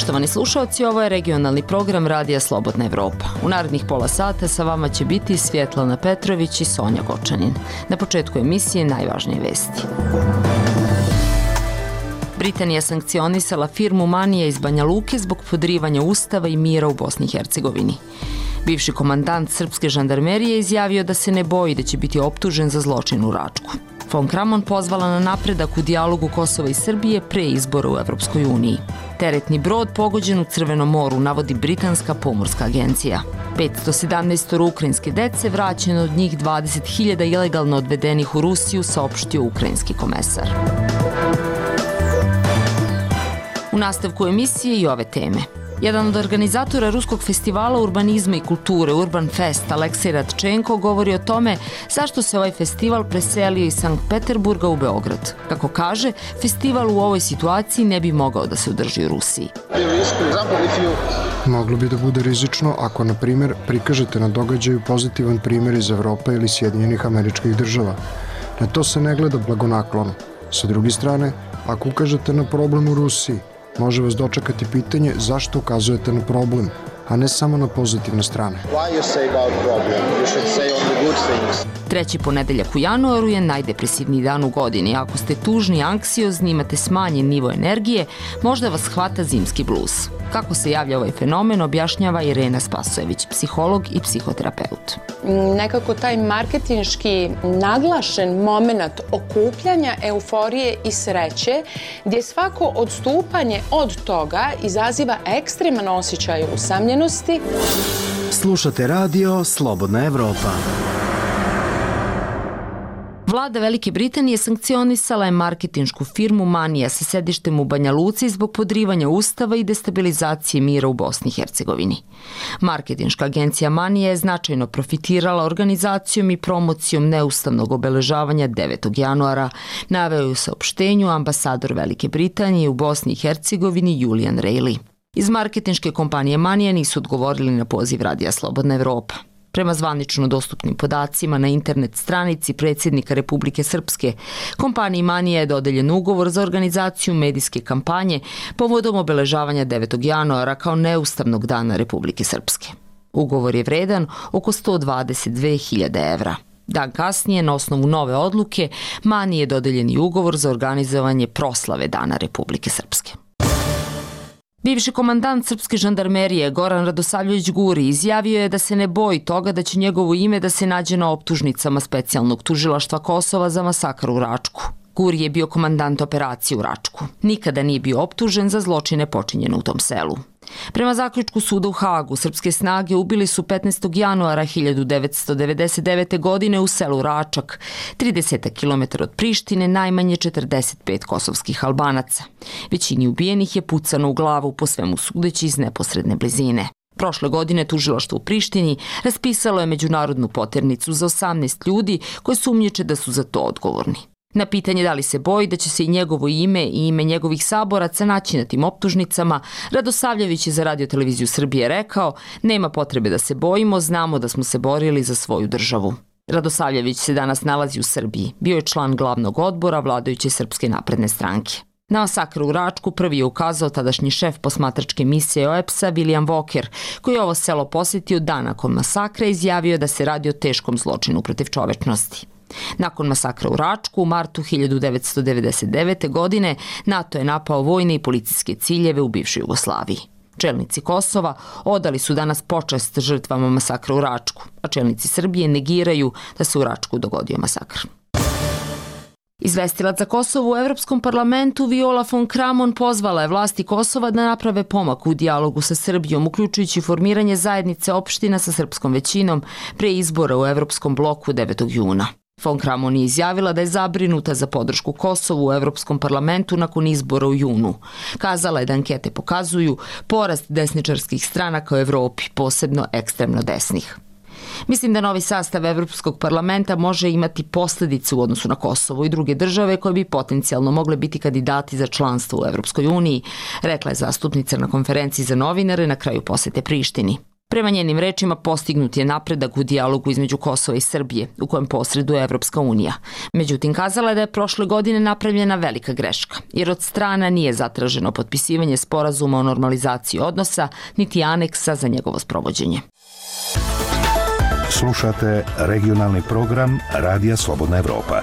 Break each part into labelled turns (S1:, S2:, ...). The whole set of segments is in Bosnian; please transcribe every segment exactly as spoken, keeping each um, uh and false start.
S1: Poštovani slušalci, ovo je regionalni program Radija Slobodna Evropa. U narednih pola sata sa vama će biti Svjetlana Petrović i Sonja Gočanin. Na početku emisije najvažnije vesti. Britanija sankcionisala firmu Manija iz Banja Luke zbog podrivanja ustava i mira u Bosni i Hercegovini. Bivši komandant srpske žandarmerije izjavio da se ne boji da će biti optužen za zločin u Račku. Von Kramon pozvala na napredak u dijalogu Kosova i Srbije pre izbora u Evropskoj uniji. Teretni brod pogođen u Crvenom moru, navodi Britanska pomorska agencija. petsto sedamnaest ukrajinske dece vraćeno, od njih dvadeset hiljada ilegalno odvedenih u Rusiju, saopštio ukrajinski komesar. U nastavku emisije i ove teme. Jedan od organizatora ruskog festivala urbanizma i kulture Urban Fest, Aleksej Radčenko, govori o tome zašto se ovaj festival preselio iz Sankt Peterburga u Beograd. Kako kaže, festival u ovoj situaciji ne bi mogao da se održi u Rusiji.
S2: Moglo bi da bude rizično ako, na primjer, prikažete na događaju pozitivan primjer iz Evrope ili Sjedinjenih Američkih Država. Na to se ne gleda blagonaklono. Sa druge strane, ako ukažete na problem u Rusiji, može vas dočekati pitanje zašto ukazujete na problem, a ne samo na pozitivne strane.
S1: Treći ponedeljak u januaru je najdepresivniji dan u godini. Ako ste tužni i anksiozni, imate smanjen nivo energije, možda vas hvata zimski bluz. Kako se javlja ovaj fenomen, objašnjava Irena Spasojević, psiholog i psihoterapeut.
S3: Nekako taj marketinški naglašen moment okupljanja, euforije i sreće, gdje svako odstupanje od toga izaziva ekstreman osjećaj usamljenosti.
S4: Slušate radio Slobodna Evropa.
S1: Vlada Velike Britanije sankcionisala je marketinšku firmu Manija sa sedištem u Banja Luci zbog podrivanja ustava i destabilizacije mira u Bosni i Hercegovini. Marketinška agencija Manija je značajno profitirala organizacijom i promocijom neustavnog obeležavanja devetog januara, naveo je u saopštenju ambasador Velike Britanije u Bosni i Hercegovini Julian Reilly. Iz marketinške kompanije Manija nisu odgovorili na poziv Radija Slobodna Evropa. Prema zvanično dostupnim podacima na internet stranici predsjednika Republike Srpske, kompaniji Manija je dodeljen ugovor za organizaciju medijske kampanje povodom obeležavanja devetog januara kao neustavnog dana Republike Srpske. Ugovor je vredan oko sto dvadeset dve hiljade evra. Dan kasnije, na osnovu nove odluke, Maniji je dodeljen i ugovor za organizovanje proslave Dana Republike Srpske. Bivši komandant srpske žandarmerije Goran Radosavljević Guri izjavio je da se ne boji toga da će njegovo ime da se nađe na optužnicama specijalnog tužilaštva Kosova za masakr u Račku. Guri je bio komandant operacije u Račku. Nikada nije bio optužen za zločine počinjene u tom selu. Prema zaključku suda u Hagu, srpske snage ubili su petnaestog januara hiljadu devetsto devedeset devete. godine u selu Račak, trideset kilometara od Prištine, najmanje četrdeset pet kosovskih Albanaca. Većini ubijenih je pucano u glavu, po svemu sudeći iz neposredne blizine. Prošle godine tužilaštvo u Prištini raspisalo je međunarodnu poternicu za osamnaest ljudi koji sumnjiče da su za to odgovorni. Na pitanje da li se boji da će se i njegovo ime i ime njegovih saboraca naći na tim optužnicama, Radosavljević je za Radio televiziju Srbije rekao: nema potrebe da se bojimo, znamo da smo se borili za svoju državu. Radosavljević se danas nalazi u Srbiji. Bio je član glavnog odbora vladajuće Srpske napredne stranke. Na masakr u Račku prvi je ukazao tadašnji šef posmatračke misije O E P S-a William Walker, koji je ovo selo posjetio dan nakon masakra i izjavio da se radi o teškom zločinu protiv čovečnosti. Nakon masakra u Račku u martu hiljadu devetsto devedeset devete. godine NATO je napao vojne i policijske ciljeve u bivšoj Jugoslaviji. Čelnici Kosova odali su danas počast žrtvama masakra u Račku, a čelnici Srbije negiraju da se u Račku dogodio masakr. Izvestilac za Kosovo u Evropskom parlamentu Viola von Kramon pozvala je vlasti Kosova da naprave pomak u dijalogu sa Srbijom, uključujući formiranje zajednice opština sa srpskom većinom pre izbora u Evropskom bloku devetog juna. Von Kramon je izjavila da je zabrinuta za podršku Kosovu u Evropskom parlamentu nakon izbora u junu. Kazala je da ankete pokazuju porast desničarskih stranaka u Evropi, posebno ekstremno desnih. Mislim da novi sastav Evropskog parlamenta može imati posljedice u odnosu na Kosovo i druge države koje bi potencijalno mogle biti kandidati za članstvo u Evropskoj uniji, rekla je zastupnica na konferenciji za novinare na kraju posete Prištini. Prema njenim rečima postignut je napredak u dijalogu između Kosova i Srbije, u kojem posreduje Evropska unija. Međutim, kazala je da je prošle godine napravljena velika greška, jer od strana nije zatraženo potpisivanje sporazuma o normalizaciji odnosa, niti aneksa za njegovo sprovođenje.
S5: Slušate regionalni program Radija Slobodna Evropa.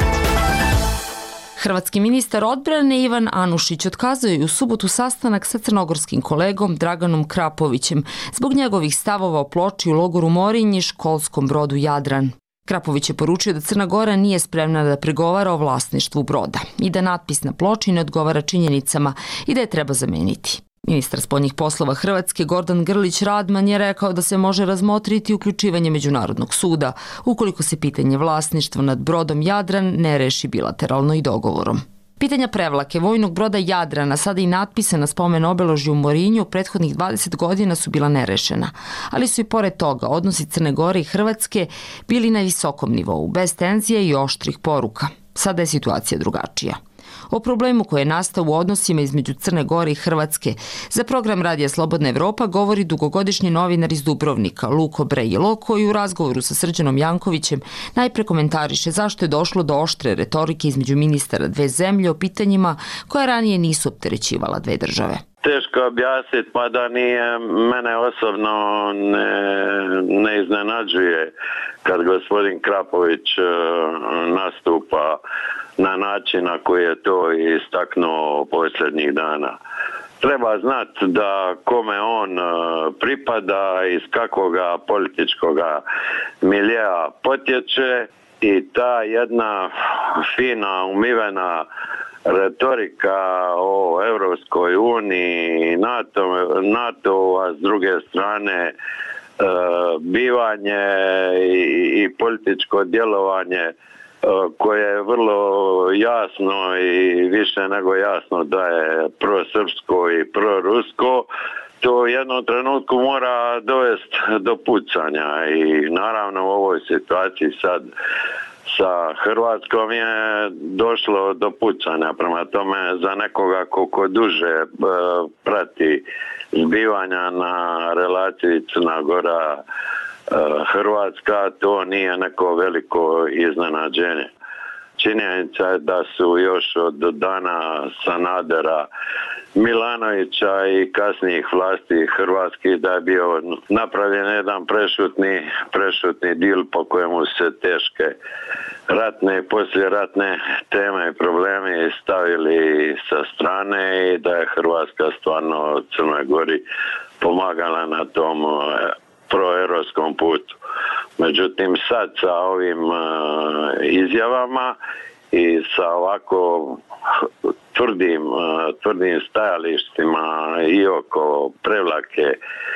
S1: Hrvatski ministar odbrane Ivan Anušić otkazao je u subotu sastanak sa crnogorskim kolegom Draganom Krapovićem zbog njegovih stavova o ploči u logoru Morinj i školskom brodu Jadran. Krapović je poručio da Crna Gora nije spremna da pregovara o vlasništvu broda i da natpis na ploči ne odgovara činjenicama i da je treba zameniti. Ministar spoljnih poslova Hrvatske Gordan Grlić Radman je rekao da se može razmotriti uključivanje Međunarodnog suda ukoliko se pitanje vlasništva nad brodom Jadran ne reši bilateralno i dogovorom. Pitanja prevlake vojnog broda Jadrana, sada i natpisa na spomen obeležju u Morinju, prethodnih dvadeset godina su bila nerešena, ali su i pored toga odnosi Crne Gore i Hrvatske bili na visokom nivou, bez tenzije i oštrih poruka. Sada je situacija drugačija. O problemu koji je nastao u odnosima između Crne Gore i Hrvatske za program Radija Slobodna Evropa govori dugogodišnji novinar iz Dubrovnika Luko Brejilo, koji u razgovoru sa Srđanom Jankovićem najpre komentariše zašto je došlo do oštre retorike između ministara dve zemlje o pitanjima koja ranije nisu opterećivala dve države.
S6: Teško objasniti, pa da nije, mene osobno ne, ne iznenađuje kad gospodin Krapović nastupa na način na koji je to istaknuo posljednjih dana. Treba znati da kome on pripada, iz kakvoga političkoga miljea potječe i ta jedna fina, umivena retorika o Europskoj uniji, NATO, NATO, a s druge strane bivanje i, i političko djelovanje koje je vrlo jasno i više nego jasno da je prosrpsko i prorusko, to u jednom trenutku mora dovesti do pucanja i naravno u ovoj situaciji sad sa Hrvatskom je došlo do pucanja. Prema tome, za nekoga koliko duže prati zbivanja na relaciji Crna Gora Hrvatska, to nije neko veliko iznenađenje. Činjenica je da su još od dana Sanadera, Milanovića i kasnijih vlasti hrvatskih da je bio napravljen jedan prešutni, prešutni dil po kojemu se teške ratne i poslijeratne teme i problemi stavili sa strane i da je Hrvatska stvarno Crnoj Gori pomagala na tom proeuropskom putu. Međutim, sad sa ovim uh, izjavama i sa ovako tvrdim, uh, tvrdim stajalištima i oko Prevlake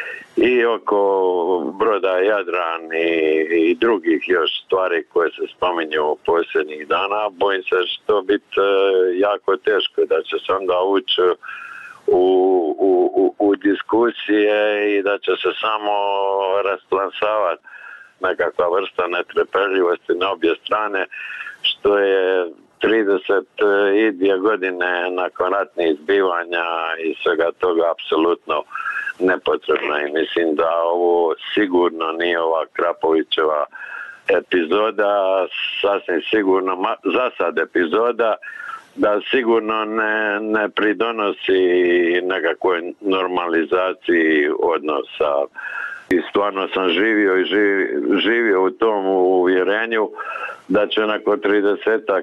S6: i oko broda Jadran i, i drugih još stvari koje se spominju u posljednjih dana, bojim se što to biti uh, jako teško, da će se onda ući U, u, u, u diskusije i da će se samo rasplamsavati nekakva vrsta netrpeljivosti na obje strane, što je trideset dvije godine nakon ratnih zbivanja i svega toga apsolutno nepotrebno. I mislim da ovo sigurno nije ova Krapovićeva epizoda, sasvim sigurno za sad epizoda, da sigurno ne, ne pridonosi nekakvoj normalizaciji odnosa. I stvarno sam živio i živi, živio u tom uvjerenju da će nakon tridesetak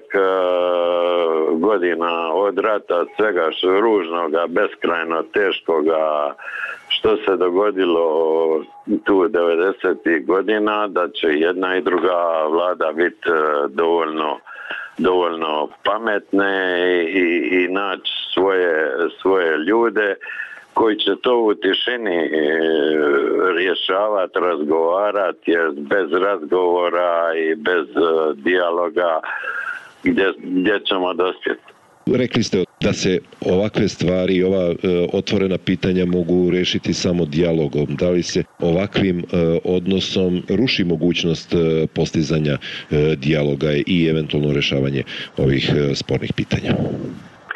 S6: uh, godina od rata, svega što ružnoga, beskrajno teškoga, što se dogodilo tu devedesetih godina, da će jedna i druga vlada biti uh, dovoljno dovoljno pametne i, i naći svoje, svoje ljude koji će to u tišini e, rješavati, razgovarati, jer bez razgovora i bez e, dijaloga gdje, gdje ćemo dospjeti.
S7: Rekli ste da se ovakve stvari i ova e, otvorena pitanja mogu rešiti samo dijalogom. Da li se ovakvim e, odnosom ruši mogućnost e, postizanja e, dijaloga i eventualno rešavanje ovih e, spornih pitanja?
S6: Kad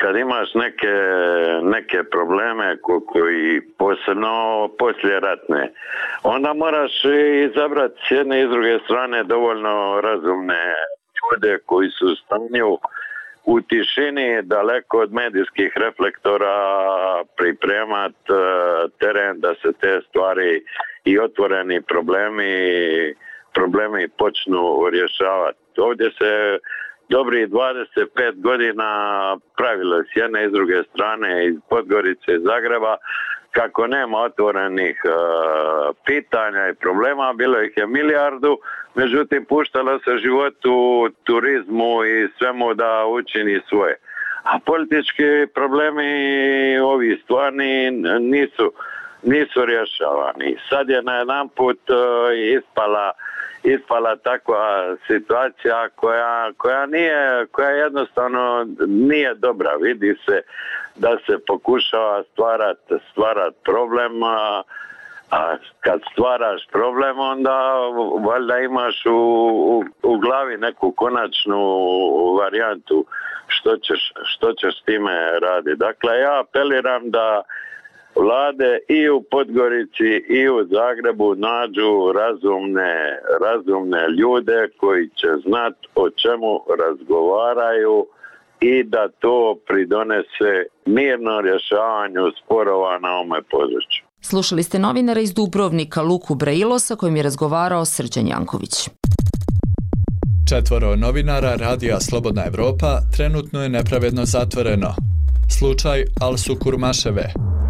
S6: kad imaš neke, neke probleme ko, koji posebno poslije ratne, onda moraš izabrati s jedne i s druge strane dovoljno razumne ljude koji su u stanju u tišini, daleko od medijskih reflektora, pripremat teren da se te stvari i otvoreni problemi, problemi počnu rješavati. Ovdje se dobri dvadeset pet godina pravilo s jedne i s druge strane, iz Podgorice i Zagreba, kako nema otvorenih uh, pitanja i problema, bilo ih je milijardu, međutim puštalo se životu, turizmu i svemu da učini svoje. A politički problemi ovi stvarni nisu, nisu rješavani. Sad je na jedan put uh, ispala ispala takva situacija koja, koja nije, koja jednostavno nije dobra. Vidi se da se pokušava stvarati stvarat problem, a, a kad stvaraš problem onda valjda imaš u, u, u glavi neku konačnu varijantu što ćeš, što ćeš s time raditi. Dakle, ja apeliram da vlade i u Podgorici i u Zagrebu nađu razumne, razumne ljude koji će znati o čemu razgovaraju i da to pridonese mirno rješavanju sporova na ovome području.
S1: Slušali ste novinara iz Dubrovnika Luku Brailosa kojim je razgovarao Srđan Janković.
S8: Četvoro novinara Radija Slobodna Evropa trenutno je nepravedno zatvoreno. Slučaj Alsu Kurmaševe.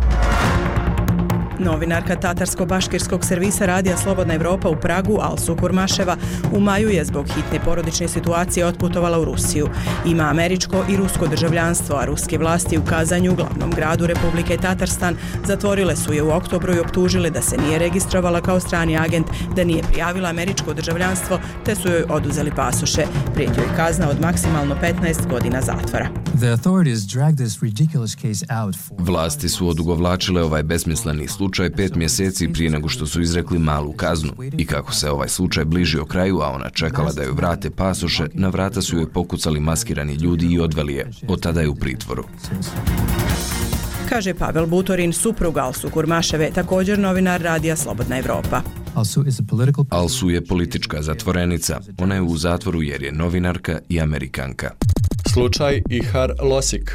S9: Novinarka tatarsko-baškirskog servisa Radija Slobodna Evropa u Pragu, Alsu Kurmaševa, u maju je zbog hitne porodične situacije otputovala u Rusiju. Ima američko i rusko državljanstvo, a ruske vlasti u Kazanju, glavnom gradu Republike Tatarstan, zatvorile su je u oktobru i optužile da se nije registrovala kao strani agent, da nije prijavila američko državljanstvo, te su joj oduzeli pasoše. Prijeti joj kazna od maksimalno petnaest godina zatvora.
S10: Vlasti su odugovlačile ovaj besmisleni slučaj pet mjeseci prije nego što su izrekli malu kaznu. I kako se ovaj slučaj bližio kraju, a ona čekala da joj vrate pasoše, na vrata su joj pokucali maskirani ljudi i odveli je. Od tada je u pritvoru.
S9: Kaže Pavel Butorin, suprug Alsu Kurmaševe, također novinar Radija Slobodna Evropa.
S10: Alsu je politička zatvorenica. Ona je u zatvoru jer je novinarka i Amerikanka.
S8: Slučaj Ihar Losik.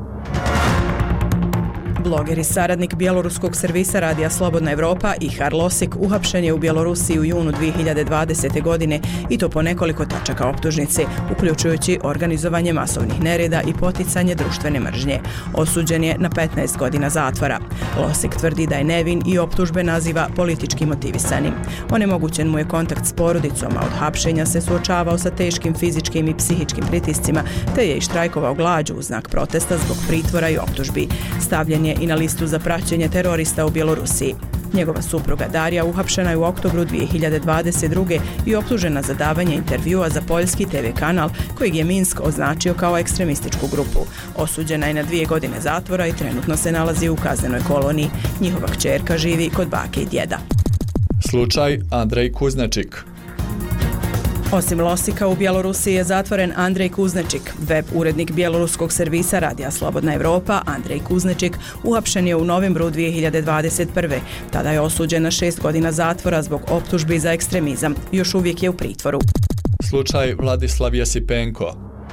S9: Bloger i saradnik bjeloruskog servisa Radija Slobodna Evropa Ihar Losik uhapšen je u Bjelorusiji u junu dvije hiljade dvadesete. godine i to po nekoliko tačaka optužnice, uključujući organizovanje masovnih nereda i poticanje društvene mržnje. Osuđen je na petnaest godina zatvora. Losik tvrdi da je nevin i optužbe naziva politički motivisanim. Onemogućen mu je kontakt s porodicom, a od hapšenja se suočavao sa teškim fizičkim i psihičkim pritiscima, te je i štrajkovao glađu u znak protesta zbog pritvora i optužbi. Stavljen je i na listu za praćenje terorista u Bjelorusiji. Njegova supruga Darija uhapšena je u oktobru dvije hiljade dvadeset druge. i optužena za davanje intervjua za poljski te ve kanal kojeg je Minsk označio kao ekstremističku grupu. Osuđena je na dvije godine zatvora i trenutno se nalazi u kaznenoj koloniji. Njihova kćerka živi kod bake i djeda.
S8: Slučaj Andrej Kuznačik.
S9: Osim Losika, u Bjelorusiji je zatvoren Andrej Kuznačik. Web urednik bjeloruskog servisa Radija Slobodna Evropa, Andrej Kuznačik, uhapšen je u novembru dvije hiljade dvadeset prve. Tada je osuđen na šest godina zatvora zbog optužbi za ekstremizam. Još uvijek je u pritvoru.
S8: Slučaj Vladislav Jesipenko.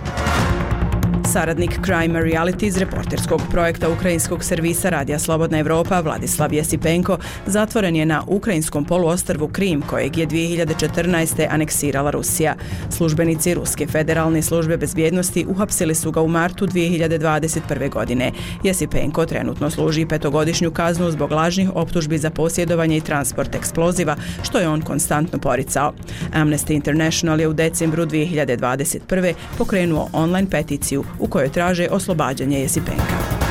S9: Saradnik Crime Reality iz reporterskog projekta ukrajinskog servisa Radija Slobodna Evropa Vladislav Jesipenko zatvoren je na ukrajinskom poluostrvu Krim, kojeg je dvije hiljade četrnaeste. aneksirala Rusija. Službenici Ruske federalne službe bezbjednosti uhapsili su ga u martu dvije hiljade dvadeset prve. godine. Jesipenko trenutno služi petogodišnju kaznu zbog lažnih optužbi za posjedovanje i transport eksploziva, što je on konstantno poricao. Amnesty International je u decembru dvije hiljade dvadeset prve. pokrenuo online peticiju u kojoj traže oslobađanje Jesipenka.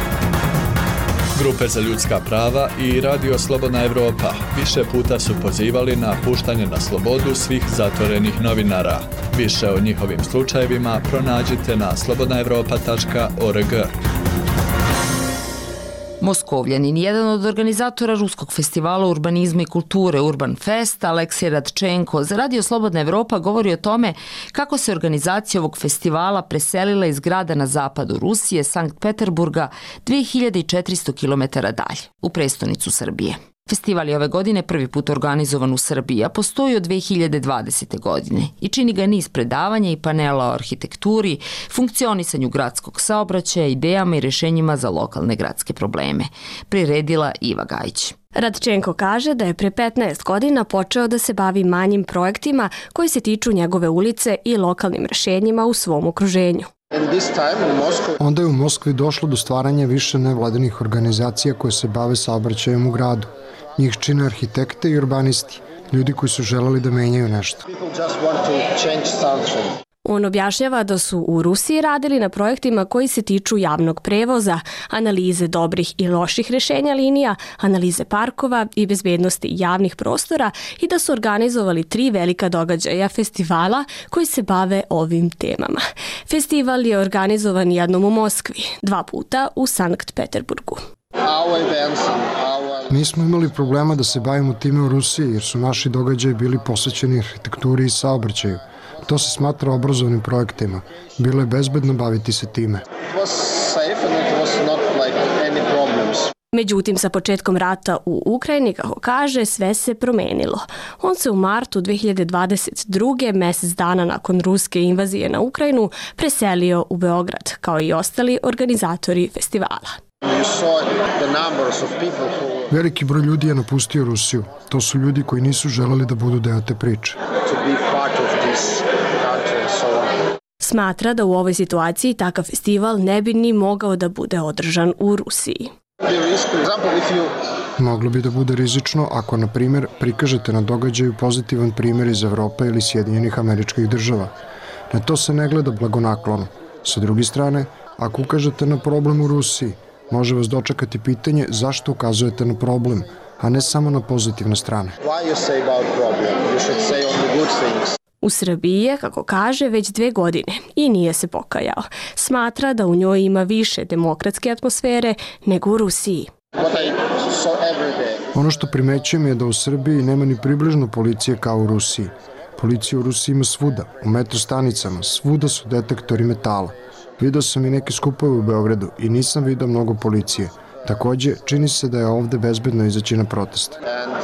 S8: Grupe za ljudska prava i Radio Slobodna Evropa više puta su pozivali na puštanje na slobodu svih zatvorenih novinara. Više o njihovim slučajevima pronađite na slobodna evropa tačka org.
S1: Moskovljanin, jedan od organizatora ruskog festivala urbanizma i kulture Urban Fest, Aleksej Radčenko, za Radio Slobodna Evropa govori o tome kako se organizacija ovog festivala preselila iz grada na zapadu Rusije, Sankt Peterburga, dve hiljade četiristo kilometara dalje, u prestonicu Srbije. Festival je ove godine prvi put organizovan u Srbiji, a postoji od dve hiljade dvadesete. godine i čini ga niz predavanja i panela o arhitekturi, funkcionisanju gradskog saobraćaja, idejama i rešenjima za lokalne gradske probleme. Priredila Iva Gajić.
S11: Radčenko kaže da je pre petnaest godina počeo da se bavi manjim projektima koji se tiču njegove ulice i lokalnim rešenjima u svom okruženju.
S2: Onda je u Moskvi došlo do stvaranja više nevladinih organizacija koje se bave saobraćajem u gradu. Njih čine arhitekte i urbanisti, ljudi koji su želeli da menjaju nešto.
S11: On objašnjava da su u Rusiji radili na projektima koji se tiču javnog prevoza, analize dobrih i loših rešenja linija, analize parkova i bezbednosti javnih prostora i da su organizovali tri velika događaja festivala koji se bave ovim temama. Festival je organizovan jednom u Moskvi, dva puta u Sankt Peterburgu.
S2: Nismo imali problema da se bavimo time u Rusiji jer su naši događaji bili posvećeni arhitekturi i saobraćaju. To se smatra obrazovnim projektima. Bilo je bezbedno baviti se time.
S11: Međutim, sa početkom rata u Ukrajini, kako kaže, sve se promenilo. On se u martu dve hiljade dvadeset druge. mesec dana nakon ruske invazije na Ukrajinu, preselio u Beograd, kao i ostali organizatori festivala.
S2: Veliki broj ljudi je napustio Rusiju. To su ljudi koji nisu želeli da budu deo te priče.
S11: Smatra da u ovoj situaciji takav festival ne bi ni mogao da bude održan u Rusiji.
S2: Moglo bi da bude rizično ako, na primjer, prikažete na događaju pozitivan primjer iz Evrope ili Sjedinjenih Američkih Država. Na to se ne gleda blagonaklono. Sa druge strane, ako ukažete na problem u Rusiji, može vas dočekati pitanje zašto ukazujete na problem, a ne samo na pozitivne strane.
S11: U Srbiji je, kako kaže, već dve godine i nije se pokajao. Smatra da u njoj ima više demokratske atmosfere nego u Rusiji.
S2: Ono što primećujem je da u Srbiji nema ni približno policije kao u Rusiji. Policija u Rusiji ima svuda, u metro stanicama, svuda su detektori metala. Video sam i neke skupove u Beogradu i nisam video mnogo policije. Takođe, čini se da je ovde bezbedno izaći na protest.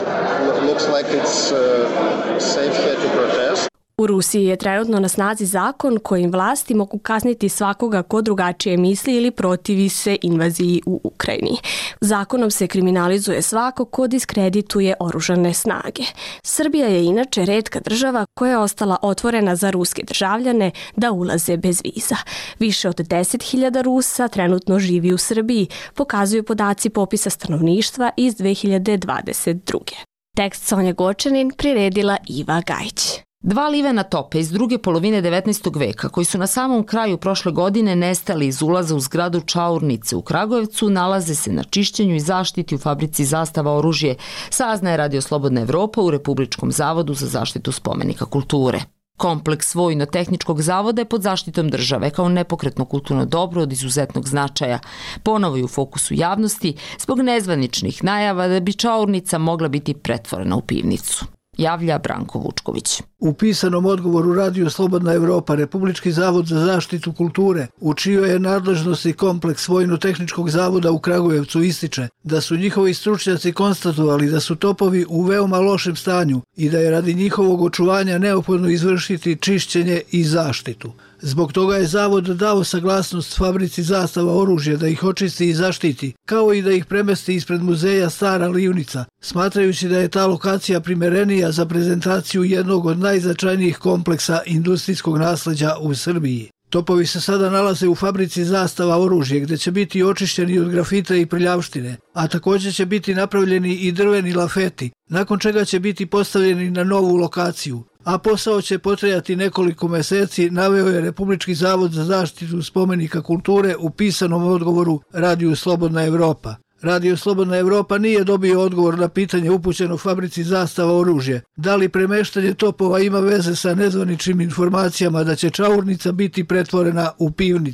S11: U Rusiji je trenutno na snazi zakon kojim vlasti mogu kazniti svakoga ko drugačije misli ili protivi se invaziji u Ukrajini. Zakonom se kriminalizuje svako ko diskredituje oružane snage. Srbija je inače retka država koja je ostala otvorena za ruske državljane da ulaze bez viza. Više od deset hiljada Rusa trenutno živi u Srbiji, pokazuju podaci popisa stanovništva iz dve hiljade dvadeset druge. Tekst Sonja Gočanin priredila Iva Gajić.
S1: Dva livena tope iz druge polovine devetnaestog veka, koji su na samom kraju prošle godine nestali iz ulaza u zgradu Čaurnice u Kragujevcu, nalaze se na čišćenju i zaštiti u fabrici Zastava oružje, saznaje Radio Slobodna Evropa u Republičkom zavodu za zaštitu spomenika kulture. Kompleks Vojno-tehničkog zavoda je pod zaštitom države kao nepokretno kulturno dobro od izuzetnog značaja. Ponovo je u fokusu javnosti zbog nezvaničnih najava da bi Čaurnica mogla biti pretvorena u pivnicu. Javlja Branko Vučković.
S12: U pisanom odgovoru Radio Slobodna Evropa, Republički zavod za zaštitu kulture, u čijoj je nadležnosti kompleks Vojno-tehničkog zavoda u Kragujevcu, ističe da su njihovi stručnjaci konstatovali da su topovi u veoma lošem stanju i da je radi njihovog očuvanja neophodno izvršiti čišćenje i zaštitu. Zbog toga je zavod dao saglasnost fabrici Zastava oružja da ih očisti i zaštiti, kao i da ih premesti ispred muzeja Stara Livnica, smatrajući da je ta lokacija primerenija za prezentaciju jednog od najznačajnijih kompleksa industrijskog nasleđa u Srbiji. Topovi se sada nalaze u fabrici Zastava oružje, gde će biti očišćeni od grafita i prljavštine, a također će biti napravljeni i drveni lafeti, nakon čega će biti postavljeni na novu lokaciju. A posao će potrajati nekoliko meseci, naveo je Republički zavod za zaštitu spomenika kulture u pisanom odgovoru Radiju Slobodna Evropa. Radio Slobodna Evropa nije dobio odgovor na pitanje upućeno fabrici Zastava oružje. Da li premeštanje topova ima veze sa nezvaničnim informacijama da će Čaurnica biti pretvorena u pivnicu?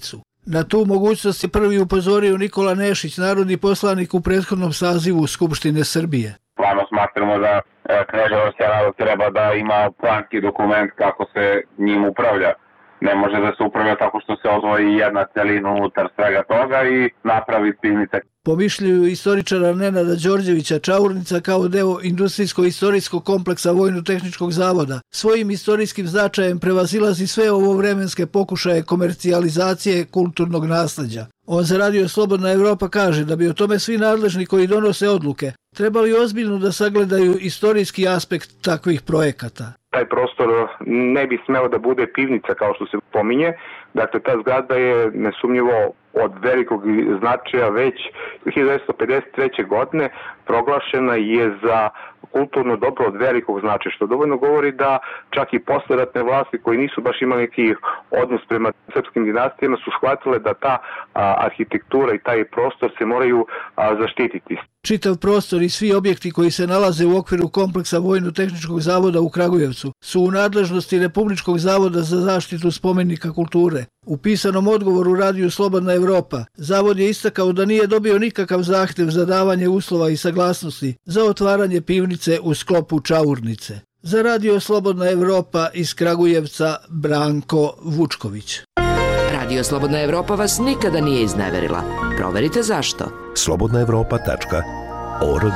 S12: Na tu mogućnost je prvi upozorio Nikola Nešić, narodni poslanik u prethodnom sazivu Skupštine Srbije.
S13: Stvarno smatramo da Kneževački narod treba da ima planski dokument kako se njim upravlja. Ne može da se upravlja tako što se odvoji jedna celina unutar svega toga i napravi pivnica.
S12: Po mišljenju istoričara Nenada Đorđevića, Čaurnica kao deo industrijsko-istorijskog kompleksa Vojno-tehničkog zavoda svojim istorijskim značajem prevazilazi sve ovo vremenske pokušaje komercijalizacije kulturnog nasleđa. On za Radio Slobodna Evropa kaže da bi o tome svi nadležni koji donose odluke trebali ozbiljno da sagledaju istorijski aspekt takvih projekata.
S13: Taj prostor ne bi smeo da bude pivnica kao što se pominje. Dakle, ta zgrada je nesumnjivo od velikog značaja već hiljadu devetsto pedeset treće. godine proglašena je za kulturno dobro od velikog značaja, što dovoljno govori da čak i posleratne vlasti koji nisu baš imali neki odnos prema srpskim dinastijama su shvatile da ta a, arhitektura i taj prostor se moraju a, zaštititi.
S12: Čitav prostor i svi objekti koji se nalaze u okviru kompleksa Vojno-tehničkog zavoda u Kragujevcu su u nadležnosti Republičkog zavoda za zaštitu spomenika kulture. U pisanom odgovoru Radiju Slobodna Evropa, zavod je istakao da nije dobio nikakav zahtev za davanje uslova i saglasnosti za otvaranje pivnice u sklopu Čaurnice. Za Radio Slobodna Evropa iz Kragujevca Branko Vučković.
S14: Radio Slobodna Evropa vas nikada nije izneverila. Proverite zašto.
S5: slobodna evropa tačka org.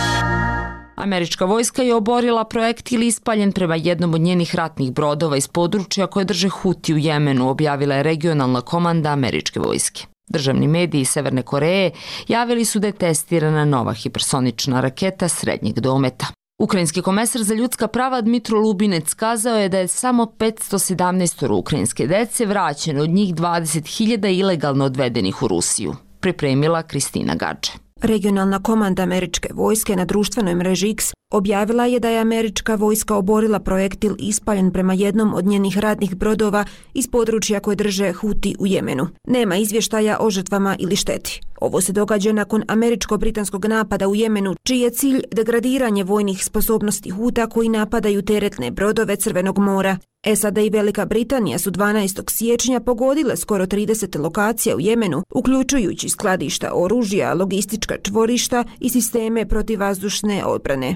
S1: Američka vojska je oborila projektil ispaljen prema jednom od njenih ratnih brodova iz područja koje drže Huti u Jemenu, objavila je regionalna komanda američke vojske. Državni mediji Severne Koreje javili su da je testirana nova hipersonična raketa srednjeg dometa. Ukrajinski komesar za ljudska prava Dmitro Lubinec kazao je da je samo petsto sedamnaest ukrajinske dece vraćeno, od njih dvadeset hiljada ilegalno odvedenih u Rusiju. Pripremila Kristina Gadže.
S15: Regionalna komanda američke vojske na društvenoj mreži X objavila je da je američka vojska oborila projektil ispaljen prema jednom od njenih ratnih brodova iz područja koje drže Huti u Jemenu. Nema izvještaja o žrtvama ili šteti. Ovo se događa nakon američko-britanskog napada u Jemenu, čiji je cilj degradiranje vojnih sposobnosti Huta koji napadaju teretne brodove Crvenog mora. S A D i Velika Britanija su dvanaestog siječnja pogodile skoro trideset lokacija u Jemenu, uključujući skladišta oružja, logistička čvorišta i sisteme protivvazdušne odbrane.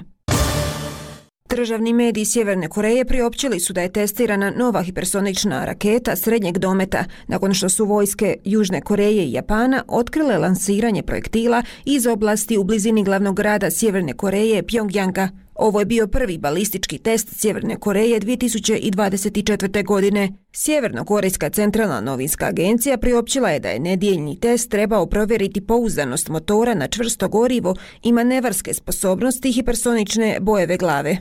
S15: Državni mediji Sjeverne Koreje priopćili su da je testirana nova hipersonična raketa srednjeg dometa nakon što su vojske Južne Koreje i Japana otkrile lansiranje projektila iz oblasti u blizini glavnog grada Sjeverne Koreje, Pjongjanga. Ovo je bio prvi balistički test Sjeverne Koreje dvije tisuće dvadeset četvrte. godine. Sjevernokorejska centralna novinska agencija priopćila je da je nedjeljni test trebao provjeriti pouzdanost motora na čvrsto gorivo i manevarske sposobnosti hipersonične bojeve glave.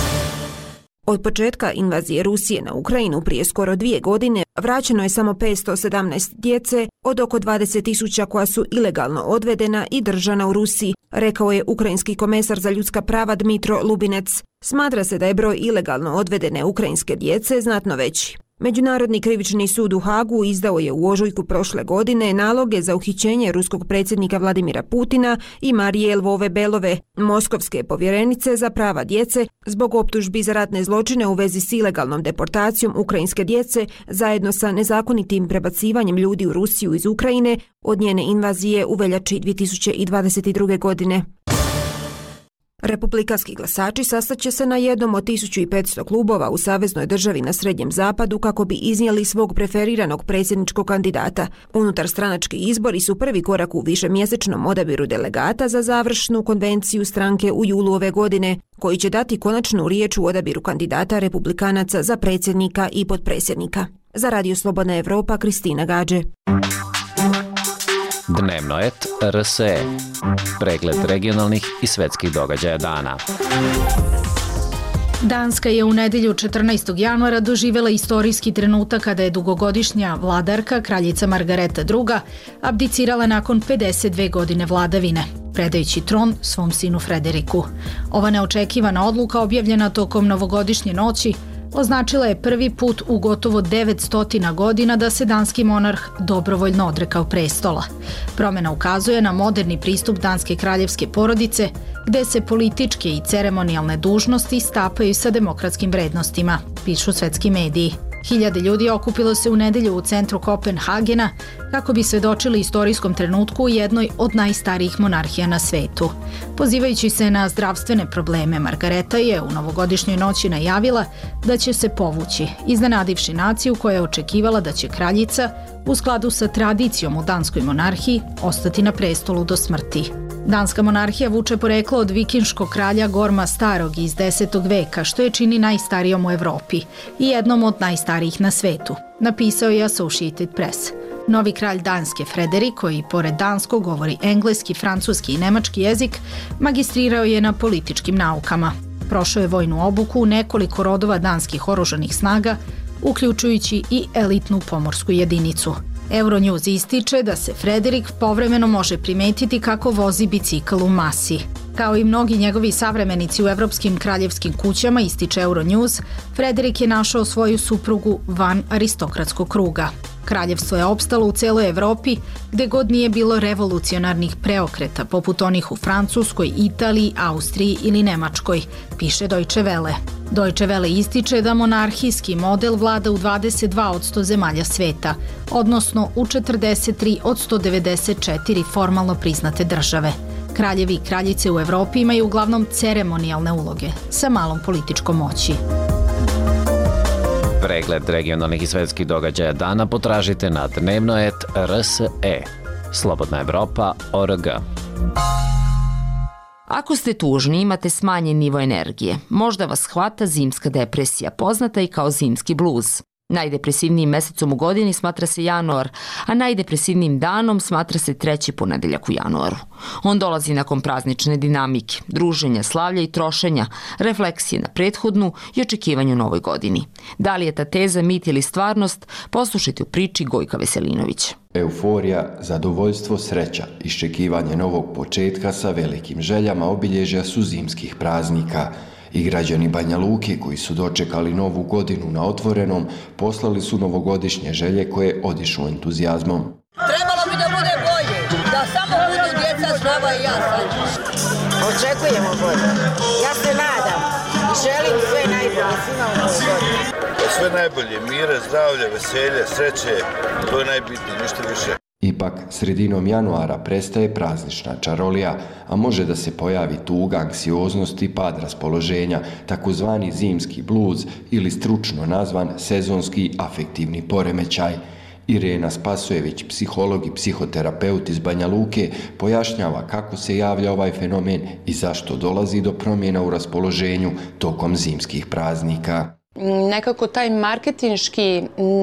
S15: Od početka invazije Rusije na Ukrajinu prije skoro dvije godine vraćeno je samo petsto sedamnaest djece od oko dvadeset tisuća koja su ilegalno odvedena i držana u Rusiji, rekao je ukrajinski komesar za ljudska prava Dmitro Lubinec. Smatra se da je broj ilegalno odvedene ukrajinske djece znatno veći. Međunarodni krivični sud u Hagu izdao je u ožujku prošle godine naloge za uhićenje ruskog predsjednika Vladimira Putina i Marije Lvove Belove, moskovske povjerenice za prava djece, zbog optužbi za ratne zločine u vezi s ilegalnom deportacijom ukrajinske djece zajedno sa nezakonitim prebacivanjem ljudi u Rusiju iz Ukrajine od njene invazije u veljači dvije tisuće dvadeset druge. godine. Republikanski glasači sastaće se na jednom od tisuću petsto klubova u saveznoj državi na Srednjem zapadu kako bi iznijeli svog preferiranog predsjedničkog kandidata. Unutar stranački izbori su prvi korak u višemjesečnom odabiru delegata za završnu konvenciju stranke u julu ove godine, koji će dati konačnu riječ u odabiru kandidata republikanaca za predsjednika i potpredsjednika. Za Radio Slobodna Evropa, Kristina Gadže.
S16: Dnevno et R S E. Pregled regionalnih i svetskih događaja dana.
S17: Danska je u nedjelju četrnaestog januara doživjela istorijski trenutak kada je dugogodišnja vladarka, kraljica Margareta druga, abdicirala nakon pedeset dve godine vladavine, predajući tron svom sinu Frederiku. Ova neočekivana odluka, objavljena tokom novogodišnje noći, označila je prvi put u gotovo devetsto godina da se danski monarh dobrovoljno odrekao prestola. Promjena ukazuje na moderni pristup danske kraljevske porodice, gde se političke i ceremonijalne dužnosti stapaju sa demokratskim vrednostima, pišu svetski mediji. Hiljade ljudi okupilo se u nedelju u centru Kopenhagena kako bi svedočili istorijskom trenutku u jednoj od najstarijih monarhija na svetu. Pozivajući se na zdravstvene probleme, Margareta je u novogodišnjoj noći najavila da će se povući, iznenadivši naciju koja je očekivala da će kraljica, u skladu sa tradicijom u danskoj monarhiji, ostati na prestolu do smrti. Danska monarhija vuče poreklo od vikinškog kralja Gorma Starog iz desetog veka, što je čini najstarijom u Evropi i jednom od najstarijih na svetu, napisao je Associated Press. Novi kralj Danske Frederik, koji pored danskog govori engleski, francuski i nemački jezik, magistrirao je na političkim naukama. Prošao je vojnu obuku u nekoliko rodova danskih oružanih snaga, uključujući i elitnu pomorsku jedinicu. Euronews ističe da se Frederik povremeno može primetiti kako vozi bicikl u masi. Kao i mnogi njegovi savremenici u evropskim kraljevskim kućama, ističe Euronews, Frederik je našao svoju suprugu van aristokratskog kruga. Kraljevstvo je opstalo u celoj Evropi, gde god nije bilo revolucionarnih preokreta, poput onih u Francuskoj, Italiji, Austriji ili Nemačkoj, piše Deutsche Welle. Deutsche Welle ističe da monarhijski model vlada u dvadeset dva posto zemalja sveta, odnosno u četrdeset tri od sto devedeset četiri formalno priznate države. Kraljevi i kraljice u Evropi imaju uglavnom ceremonijalne uloge, sa malom političkom moći.
S16: Pregled regionalnih i svetskih događaja dana potražite na dnevnoet R S E. Slobodna Evropa точка о р г.
S1: Ako ste tužni, imate smanjen nivo energije, možda vas hvata zimska depresija, poznata i kao zimski bluz. Najdepresivnijim mesecom u godini smatra se januar, a najdepresivnijim danom smatra se treći ponedeljak u januaru. On dolazi nakon praznične dinamike, druženja, slavlja i trošenja, refleksije na prethodnu i očekivanje u novoj godini. Da li je ta teza mit ili stvarnost, poslušajte u priči Gojka Veselinovića.
S18: Euforija, zadovoljstvo, sreća, iščekivanje novog početka sa velikim željama obilježja su zimskih praznika. I građani Banja Luke koji su dočekali novu godinu na otvorenom, poslali su novogodišnje želje koje odišu entuzijazmom.
S19: Trebalo bi da bude bolje, da samo budu djeca zdrava i ja sad. Očekujemo bolje. Ja se nadam i želim sve najbolje svima u novu godinu.
S20: Sve najbolje, mire, zdravlje, veselje, sreće, to je najbitnije, ništa više.
S18: Ipak, sredinom januara prestaje praznična čarolija, a može da se pojavi tuga, anksioznost i pad raspoloženja, takozvani zimski bluz ili stručno nazvan sezonski afektivni poremećaj. Irena Spasojević, psiholog i psihoterapeut iz Banja Luke, pojašnjava kako se javlja ovaj fenomen i zašto dolazi do promjena u raspoloženju tokom zimskih praznika.
S3: Nekako taj marketinški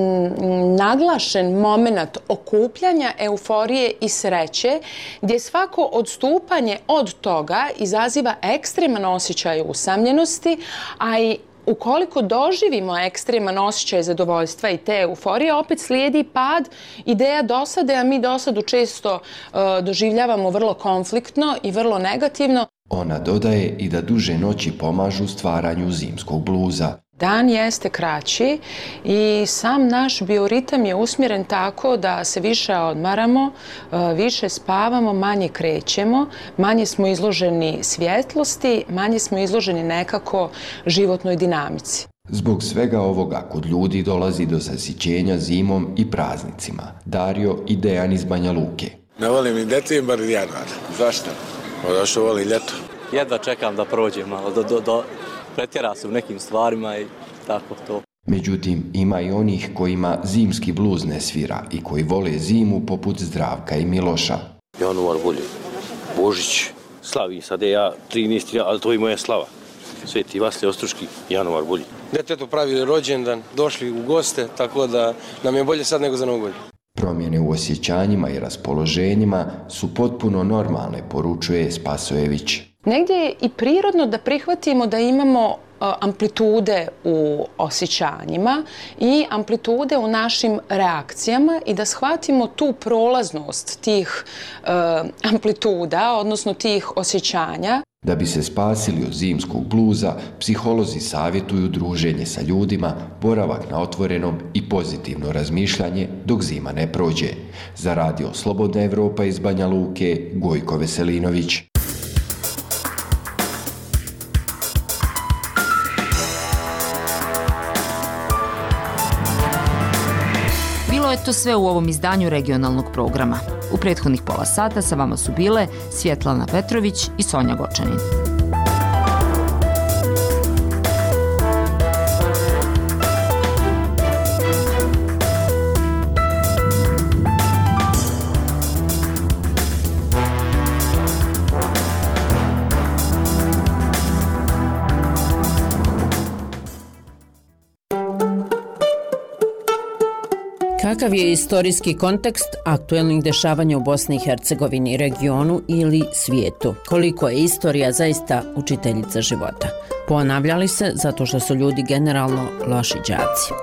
S3: naglašen moment okupljanja, euforije i sreće, gdje svako odstupanje od toga izaziva ekstreman osjećaj usamljenosti, a i ukoliko doživimo ekstreman osjećaj zadovoljstva i te euforije, opet slijedi pad ideja dosade, a mi dosadu često uh, doživljavamo vrlo konfliktno i vrlo negativno.
S18: Ona dodaje i da duže noći pomažu stvaranju zimskog bluza.
S3: Dan jeste kraći i sam naš bioritam je usmjeren tako da se više odmaramo, više spavamo, manje krećemo, manje smo izloženi svjetlosti, manje smo izloženi nekako životnoj dinamici.
S18: Zbog svega ovoga kod ljudi dolazi do zasićenja zimom i praznicima. Dario i Dejan iz Banja Luke.
S21: Ne volim ni decembar ni januar. Zašto? Zato što volim ljeto.
S22: Jedva čekam da prođe malo, do, do, do, pretjera se u nekim stvarima i tako to.
S18: Međutim, ima i onih kojima zimski bluz ne svira i koji vole zimu poput Zdravka i Miloša.
S23: Januar bolje. Božić slavi sad, ja trinaesti, ali to je moja slava. Sveti Vasilije Ostruški, januar bolje.
S24: Djetetu pravi rođendan, došli u goste, tako da nam je bolje sad nego za Novu godinu.
S18: Promjene u osjećanjima i raspoloženjima su potpuno normalne, poručuje Spasojević.
S3: Negdje je i prirodno da prihvatimo da imamo amplitude u osjećanjima i amplitude u našim reakcijama i da shvatimo tu prolaznost tih uh, amplituda, odnosno tih osjećanja.
S18: Da bi se spasili od zimskog bluza, psiholozi savjetuju druženje sa ljudima, boravak na otvorenom i pozitivno razmišljanje dok zima ne prođe. Za radio Slobodna Evropa iz Banja Luke, Gojko Veselinović.
S1: To je to sve u ovom izdanju regionalnog programa. U prethodnih pola sata sa vama su bile Svjetlana Petrović i Sonja Gočanin.
S4: Kakav je istorijski kontekst aktuelnih dešavanja u Bosni i Hercegovini, regionu ili svijetu? Koliko je istorija zaista učiteljica života? Ponavljali se zato što su ljudi generalno loši đaci.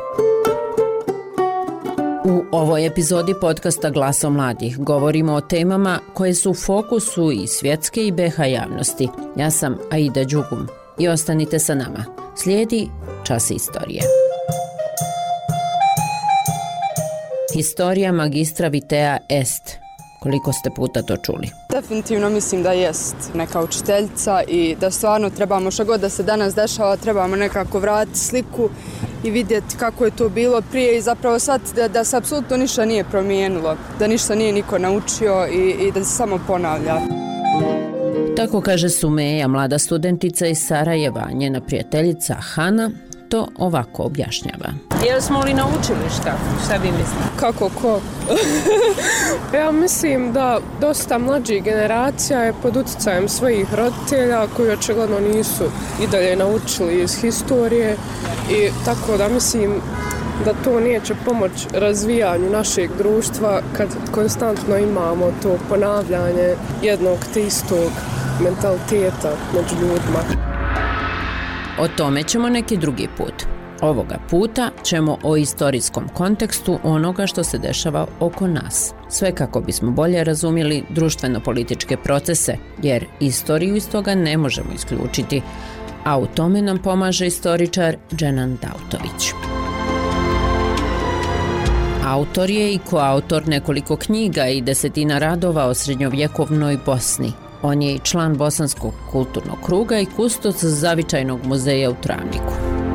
S4: U ovoj epizodi podcasta Glasa mladih govorimo o temama koje su u fokusu i svjetske i be ha javnosti. Ja sam Aida Đugum i ostanite sa nama. Slijedi Čas istorije. Historija magistra Vitea est. Koliko ste puta to čuli?
S6: Definitivno mislim da jest neka učiteljica i da stvarno trebamo što god da se danas dešava, trebamo nekako vratiti sliku i vidjeti kako je to bilo prije i zapravo shvatiti da, da se apsolutno ništa nije promijenilo, da ništa nije niko naučio i, i da se samo ponavlja.
S4: Tako kaže Sumeja, mlada studentica iz Sarajeva. Njena prijateljica Hana to ovako objašnjava.
S7: Jesmo li naučili šta? Šta vi mislite?
S6: Kako ko?
S7: Ja mislim da dosta mlađih generacija je pod utjecajem svojih roditelja koji očigledno nisu i dalje naučili iz historije i tako da mislim da to neće pomoći razvijanju našeg društva kad konstantno imamo to ponavljanje jednog te istog mentaliteta među ljudima.
S4: O tome ćemo neki drugi put. Ovoga puta ćemo o istorijskom kontekstu onoga što se dešava oko nas. Sve kako bismo bolje razumjeli društveno-političke procese, jer istoriju iz toga ne možemo isključiti, a u tome nam pomaže istoričar Dženan Dautović. Autor je i koautor nekoliko knjiga i desetina radova o srednjovjekovnoj Bosni. On je i član Bosanskog kulturnog kruga i kustos Zavičajnog muzeja u Travniku.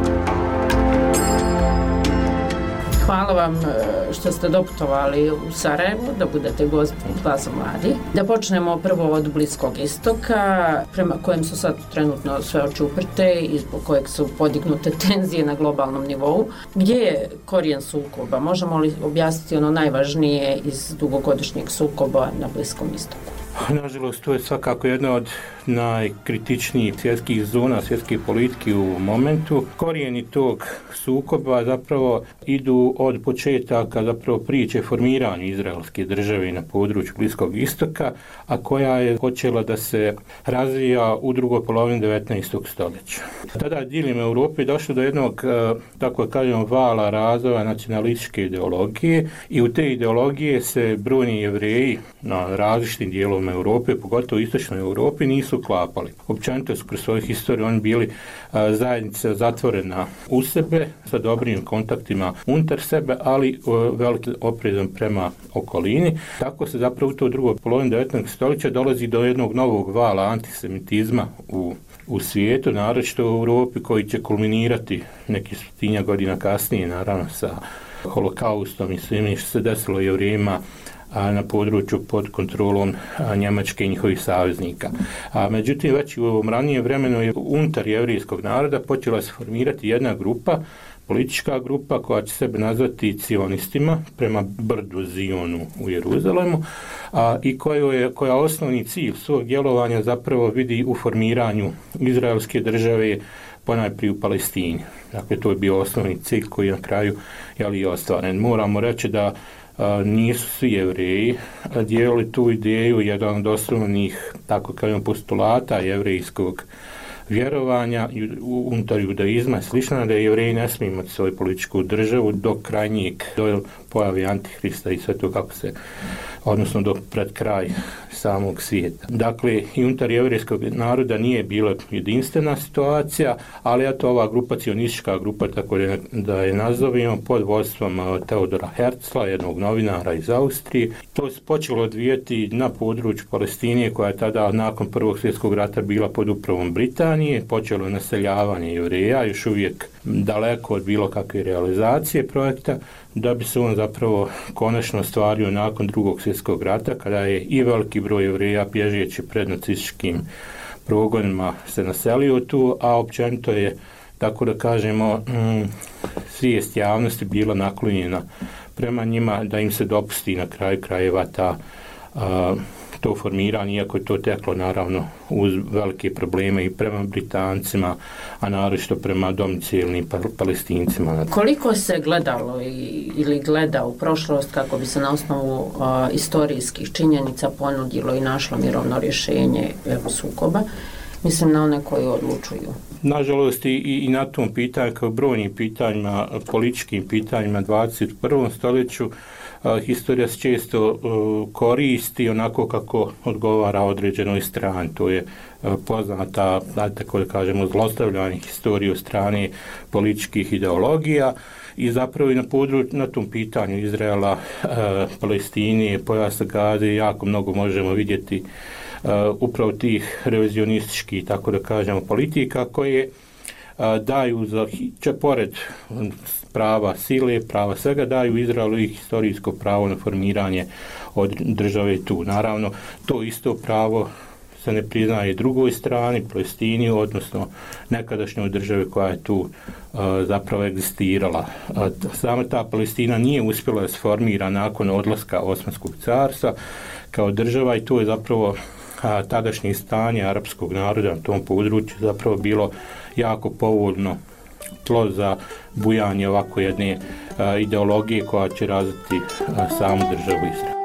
S7: Hvala vam što ste doputovali u Sarajevo, da budete gost Glasa mladih. Da počnemo prvo od Bliskog istoka, prema kojem su sad trenutno sve oči uprte i zbog kojeg su podignute tenzije na globalnom nivou. Gdje je korijen sukoba? Možemo li objasniti ono najvažnije iz dugogodišnjeg sukoba na Bliskom istoku?
S10: Nažalost, to je svakako jedna od najkritičnijih svjetskih zona, svjetske politike u momentu. Korijeni tog sukoba zapravo idu od početaka zapravo priče formiranju izraelske države na području Bliskog istoka, a koja je počela da se razvija u drugoj polovini devetnaestog stoljeća. Tada diljem Europe je došlo do jednog, tako kažemo, vala razvoja nacionalističke ideologije i u te ideologije se brojni Jevreji na različitim dijelovima Europe, pogotovo u istočnoj Europi, nisu klapali. Općenito su kroz svoju historiju oni bili a, zajednica zatvorena u sebe, sa dobrim kontaktima unutar sebe, ali velikim oprezom prema okolini. Tako se zapravo u to drugoj polovini devetnaestog stoljeća dolazi do jednog novog vala antisemitizma u, u svijetu, naročito u Europi, koji će kulminirati neki stotinja godina kasnije, naravno sa holokaustom i svim što se desilo Jevrejima na području pod kontrolom Njemačke i njihovih saveznika. A, međutim, već u ovom ranijem vremenu je unutar jevrijskog naroda počela se formirati jedna grupa, politička grupa koja će sebe nazvati cionistima prema brdu Zionu u Jeruzalemu, a, i koja je koja osnovni cilj svog djelovanja zapravo vidi u formiranju izraelske države ponajprije u Palestini. Dakle, to je bio osnovni cilj koji na kraju je i ostvaren. Moramo reći da a, nisu svi Jevreji dijelili tu ideju, jedan od osnovnih, tako kažemo, postulata jevrejskog vjerovanja unutar judaizma i slično, da Jevreji ne smiju imati svoju političku državu do krajnjeg, do pojave Antihrista i sve to kako se, odnosno do pred kraj samog svijeta. Dakle, i unutar jevrejskog naroda nije bila jedinstvena situacija, ali eto ova grupa, cionistička grupa, tako da je nazovimo, pod vodstvom Teodora Herzla, jednog novinara iz Austrije. To se počelo odvijeti na području Palestine, koja je tada nakon Prvog svjetskog rata bila pod upravom Britanije. Počelo naseljavanje Jevreja, još uvijek daleko od bilo kakve realizacije projekta, da bi se on zapravo konačno ostvario nakon drugog svjetskog rata, kada je i veliki broj Jevreja bježeći pred nacističkim progonima se naselio tu, a općenito je, tako da kažemo, mm, svijest javnosti bila naklonjena prema njima da im se dopusti na kraju krajeva ta, a, to formiranje, iako je to teklo naravno uz velike probleme i prema Britancima, a naročito prema domicilnim Palestincima.
S4: Koliko se gledalo i, ili gleda u prošlost kako bi se na osnovu a, istorijskih činjenica ponudilo i našlo mirovno rješenje evo, sukoba? Mislim na one koji odlučuju.
S10: Nažalost i, i na tom pitanju, kao brojnim pitanjima, političkim pitanjima dvadeset prvom stoljeću, a, historija se često a, koristi onako kako odgovara određenoj strani. To je a, poznata, tako da kažemo, zlostavljanje historije od strane političkih ideologija i zapravo i na, područ, na tom pitanju Izraela, a, Palestine, pojasa Gaze jako mnogo možemo vidjeti Uh, upravo tih revizionističkih, tako da kažemo, politika koje uh, daju, za, če pored prava sile, prava svega, daju Izraelu i historijsko pravo na formiranje od države tu. Naravno, to isto pravo se ne priznaje drugoj strani, Palestini, odnosno nekadašnjoj državi koja je tu uh, zapravo egzistirala. Uh, sama ta Palestina nije uspjela da se formira nakon odlaska Osmanskog carstva kao država i to je zapravo a tadašnje stanje arapskog naroda na tom području zapravo bilo jako povoljno tlo za bujanje ovako jedne a, ideologije koja će razviti a, samu državu Izrael.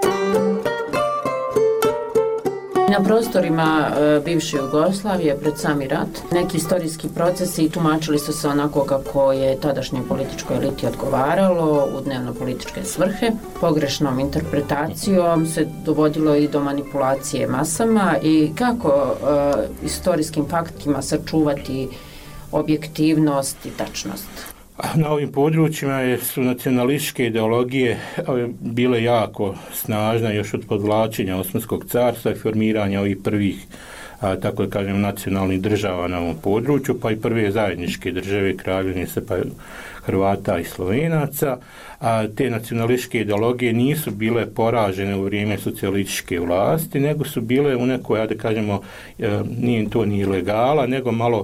S4: Na prostorima e, bivše Jugoslavije pred sami rat neki istorijski procesi tumačili su se onako kako je tadašnjoj političkoj eliti odgovaralo u dnevno-političke svrhe. Pogrešnom interpretacijom se dovodilo i do manipulacije masama i kako e, istorijskim faktima sačuvati objektivnost i tačnost.
S10: Na ovim područjima su nacionalističke ideologije bile jako snažne još od podvlačenja Osmanskog carstva i formiranja ovih prvih, a, tako da kažem, nacionalnih država na ovom području, pa i prve zajedničke države, Kraljevine pa Hrvata i Slovenaca. A te nacionalističke ideologije nisu bile poražene u vrijeme socijalističke vlasti, nego su bile u nekoj, da kažemo, nije to ni legala, nego malo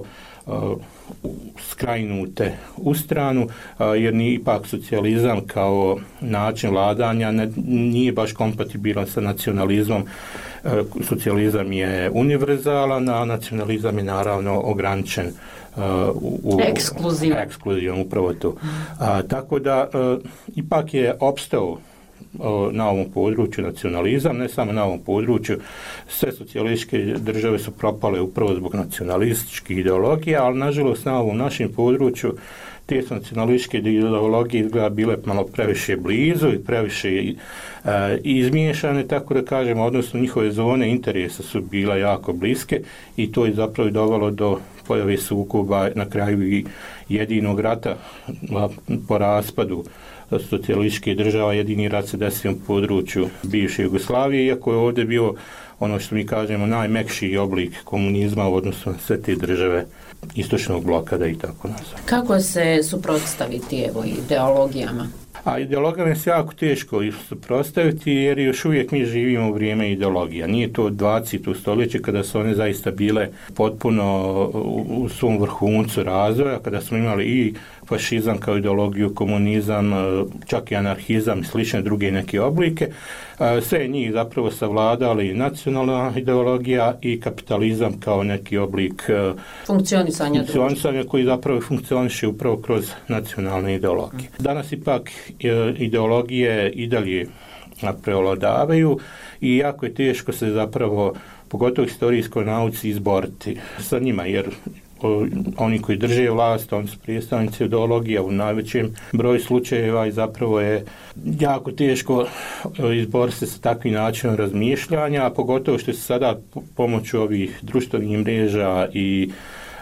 S10: skrajnute u stranu, jer ni ipak socijalizam kao način vladanja ne, nije baš kompatibilan sa nacionalizmom. Socijalizam je univerzalan, a nacionalizam je naravno ograničen u, u
S4: ekskluzivan.
S10: ekskluzivan, upravo to. A, tako da a, ipak je opstao na ovom području nacionalizam, ne samo na ovom području, sve socijalističke države su propale upravo zbog nacionalističkih ideologija, ali nažalost na ovom našem području te su nacionalističke ideologije izgleda bile malo previše blizu i previše e, izmiješane, tako da kažemo, odnosno njihove zone interesa su bila jako bliske i to je zapravo dovelo do pojave sukoba na kraju i jedinog rata po raspadu socijalističke država. Jedini rat se desio u području bivše Jugoslavije, iako je ovdje bio ono što mi kažemo najmekši oblik komunizma u odnosu na sve te države istočnog bloka, da i tako nazvam.
S4: Kako se suprotstaviti evo ideologijama?
S10: A ideologijama se jako teško suprotstaviti jer još uvijek mi živimo u vrijeme ideologija. Nije to dvadeseto stoljeće kada su one zaista bile potpuno u svom vrhuncu razvoja, kada smo imali i fašizam kao ideologiju, komunizam, čak i anarhizam i slične druge neke oblike. Sve njih zapravo savladali nacionalna ideologija i kapitalizam kao neki oblik
S4: funkcionisanja,
S10: funkcionisanja koji zapravo funkcioniše upravo kroz nacionalne ideologije. Danas ipak ideologije i dalje prevladavaju i jako je teško se zapravo, pogotovo historijskoj nauci, izboriti sa njima, jer oni koji drže vlast, oni su predstavnici ideologija u najvećem broju slučajeva i zapravo je jako teško izboriti se sa takvim načinom razmišljanja, a pogotovo što se sada pomoću ovih društvenih mreža i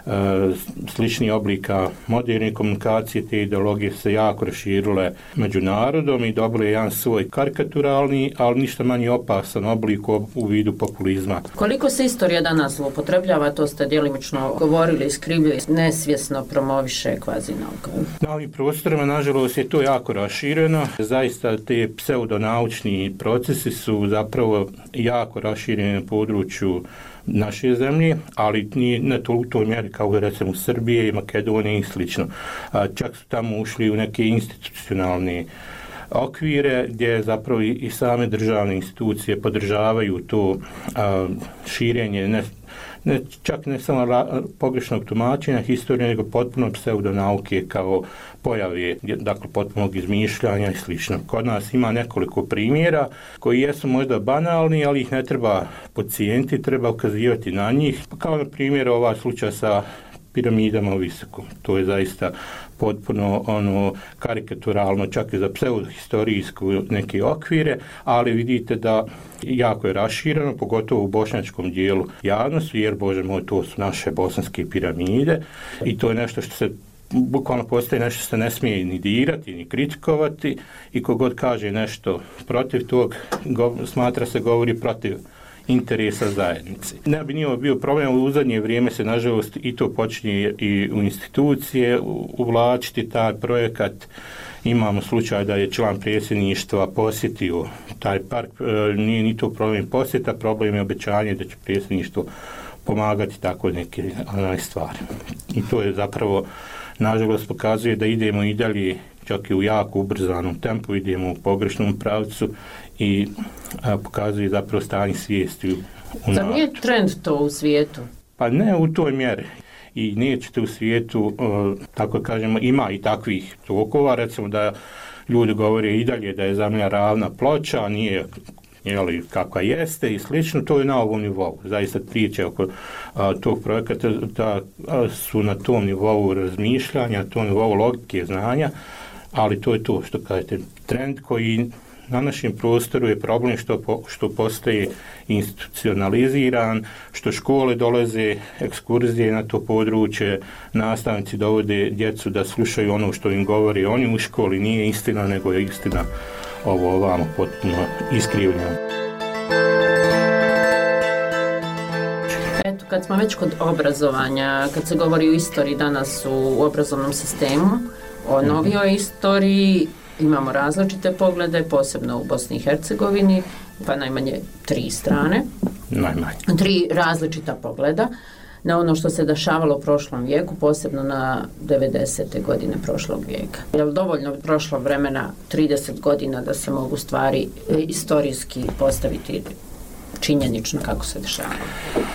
S10: sličnih oblika moderne komunikacije, te ideologije se jako raširile među narodom i dobile jedan svoj karikaturalni, ali ništa manje opasan oblik u vidu populizma.
S4: Koliko se istorija danas upotrebljava, to ste djelimično govorili, iskrivljuje, nesvjesno promoviše kvazi nauka?
S10: Na ovim prostorima, nažalost, je to jako rašireno. Zaista te pseudonaučni procesi su zapravo jako rašireni na području naše zemlje, ali nije na to u toj mjeri kao recimo u Srbije, Makedonije i slično. Čak su tamo ušli u neke institucionalne okvire gdje zapravo i same državne institucije podržavaju to a, širenje ne, ne, čak ne samo ra, pogrešnog tumačenja historije, nego potpuno pseudonauke kao pojave, dakle potpunog izmišljanja i slično. Kod nas ima nekoliko primjera koji jesu možda banalni, ali ih ne treba podcijeniti, treba ukazivati na njih. Kao na primjer ovaj slučaj sa piramidama u Visokom. To je zaista potpuno ono karikaturalno, čak i za pseudohistorijsku neke okvire, ali vidite da jako je rašireno, pogotovo u bošnjačkom dijelu javnosti, jer Bože moj, to su naše bosanske piramide i to je nešto što se bukvalno postoji nešto što se ne smije ni dirati, ni kritikovati i kogod kaže nešto protiv tog, go, smatra se govori protiv interesa zajednice. Ne bi nije bio problem, u zadnje vrijeme se nažalost i to počinje i u institucije uvlačiti taj projekat. Imamo slučaj da je član predsjedništva posjetio taj park, nije ni to problem posjeta, problem je obećanje da će predsjedništvo pomagati tako neke stvari. I to je zapravo, nažalost, pokazuje da idemo i dalje, čak i u jako ubrzanom tempu, idemo u pogrešnom pravcu i a, pokazuje zapravo stanje svijesti u
S4: narodu. Da nije trend to u svijetu?
S10: Pa ne u toj mjeri. I nećete u svijetu, o, tako kažemo, ima i takvih tokova, recimo da ljudi govore i dalje da je zemlja ravna ploča, nije jeli, kakva jeste i slično, to je na ovom nivou. Zaista priče oko a, tog projekata da a, su na tom nivou razmišljanja, na tom nivou logike znanja, ali to je to što kažete, trend koji na našem prostoru je problem što, po, što postaje institucionaliziran, što škole dolaze, ekskurzije na to područje, nastavnici dovode djecu da slušaju ono što im govori oni u školi, nije istina, nego je istina ovo ovamo potpuno iskrivljeno.
S4: Eto, kad smo već kod obrazovanja, kad se govori o istoriji danas u obrazovnom sistemu, o novijoj istoriji, imamo različite poglede, posebno u Bosni i Hercegovini, pa najmanje tri strane.
S10: Najmanje.
S4: Tri različita pogleda na ono što se dešavalo u prošlom vijeku, posebno na devedesete godine prošlog vijeka. Je li dovoljno prošlo vremena trideset godina da se mogu stvari istorijski postaviti činjenično kako se dešavalo?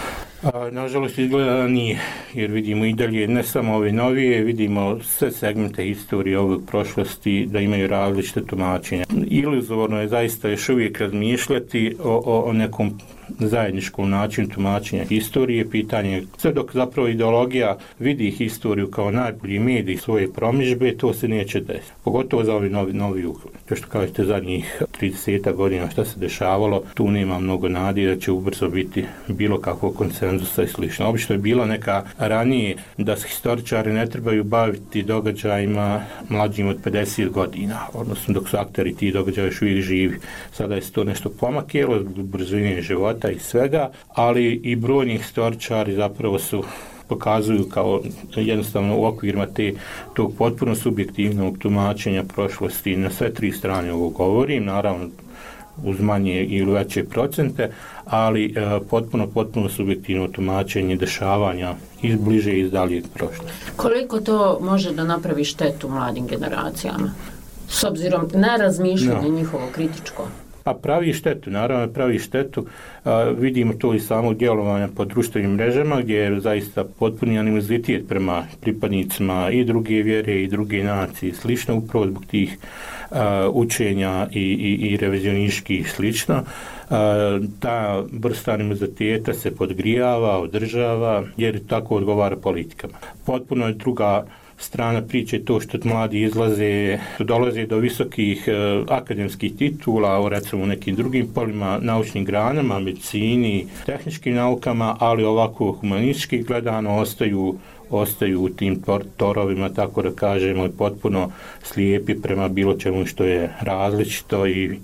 S10: A, nažalost izgleda da nije, jer vidimo i dalje ne samo ove novije, vidimo sve segmente historije ovog prošlosti da imaju različite tumačenja. Iluzorno je zaista još uvijek razmišljati o, o, o nekom zajedničkom načinu tumačenja historije, pitanje, sve dok zapravo ideologija vidi historiju kao najbolji medij svoje promidžbe, to se neće desiti. Pogotovo za ovi novi, novi to što kažete zadnjih trideset godina šta se dešavalo, tu nema mnogo nade da će ubrzo biti bilo kakvog konsenzusa i slično. Obično je bilo neka ranije da se historičari ne trebaju baviti događajima mlađim od pedeset godina, odnosno dok su akteri ti događaja još uvijek živi. Sada je to nešto pomakjelo zbog brzine života i svega, ali i brojni historičari zapravo su pokazuju kao jednostavno u okvirima te, tog potpuno subjektivnog tumačenja prošlosti. Na sve tri strane ovo govorim, naravno uz manje ili veće procente, ali e, potpuno, potpuno subjektivno tumačenje dešavanja iz bliže i iz daljeg prošlosti.
S4: Koliko to može da napravi štetu mladim generacijama? S obzirom na razmišljanje no. njihovo kritičko?
S10: A pravi štetu, naravno pravi štetu, a, vidimo to i samog djelovanja po društvenim mrežama gdje je zaista potpuni animozitet prema pripadnicima i druge vjere i druge nacije, slično upravo zbog tih a, učenja i, i, i revizionistički i slično. A, ta vrsta animoziteta se podgrijava, održava jer tako odgovara politikama. Potpuno je druga strana priče je to što mladi izlaze, dolaze do visokih eh, akademskih titula, o recimo u nekim drugim polima, naučnim granama, medicini, tehničkim naukama, ali ovako humanistički gledano ostaju ostaju u tim torovima, tako da kažemo, i potpuno slijepi prema bilo čemu što je različito i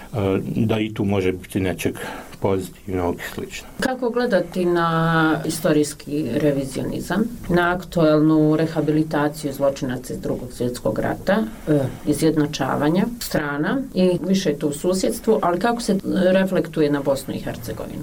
S10: da i tu može biti nečeg pozitivnog i slično.
S4: Kako gledati na istorijski revizionizam, na aktualnu rehabilitaciju zločinaca iz drugog svjetskog rata, izjednačavanja strana i više je tu u susjedstvu, ali kako se reflektuje na Bosnu i Hercegovinu?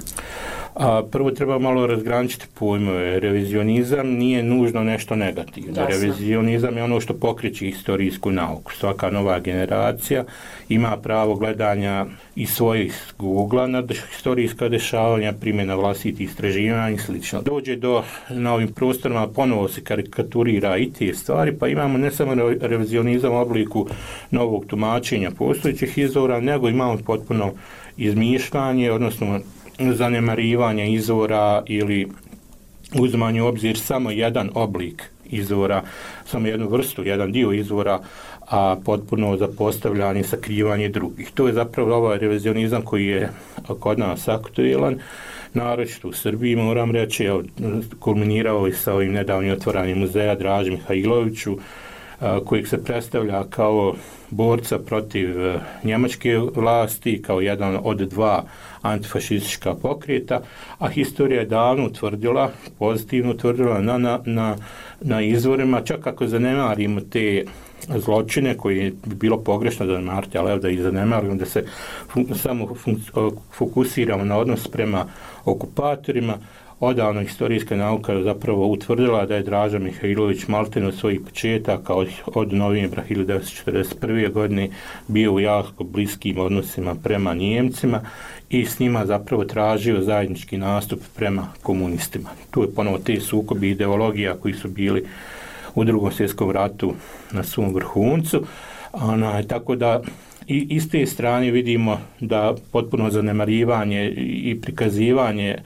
S10: A prvo treba malo razgraničiti pojmove. Revizionizam nije nužno nešto negativno. Jasno. Revizionizam je ono što pokreće historijsku nauku. Svaka nova generacija ima pravo gledanja iz svojih ugla na historijska dešavanja, primjena vlastitih istraživanja i sl. Dođe do, na ovim prostorima ponovo se karikaturira i te stvari, pa imamo ne samo revizionizam u obliku novog tumačenja postojećih izvora, nego imamo potpuno izmišljanje, odnosno zanemarivanje izvora ili uzimanje u obzir samo jedan oblik izvora, samo jednu vrstu, jedan dio izvora, a potpuno zapostavljanje i sakrivanje drugih. To je zapravo ovaj revizionizam koji je kod nas aktuelan, naročito u Srbiji, moram reći, kulminirao i sa ovim nedavnim otvaranjem muzeja Draži Mihajloviću, kojeg se predstavlja kao borca protiv njemačke vlasti, kao jedan od dva antifašistička pokreta, a historija je davno utvrdila, pozitivno utvrdila na, na, na, na izvorima, čak ako zanemarimo te zločine koje bi bilo pogrešno zanemariti, ali evo da ih zanemarimo, da se fun, samo fun, fokusiramo na odnos prema okupatorima. Odavno historijska nauka zapravo utvrdila da je Draža Mihajlović maltene od svojih početaka od, od novembra hiljadu devetsto četrdeset prve. godine bio u jako bliskim odnosima prema Nijemcima i s njima zapravo tražio zajednički nastup prema komunistima. Tu je ponovo te sukobi ideologija koji su bili u Drugom svjetskom ratu na svom vrhuncu. Ona, tako da i iz te strane vidimo da potpuno zanemarivanje i prikazivanje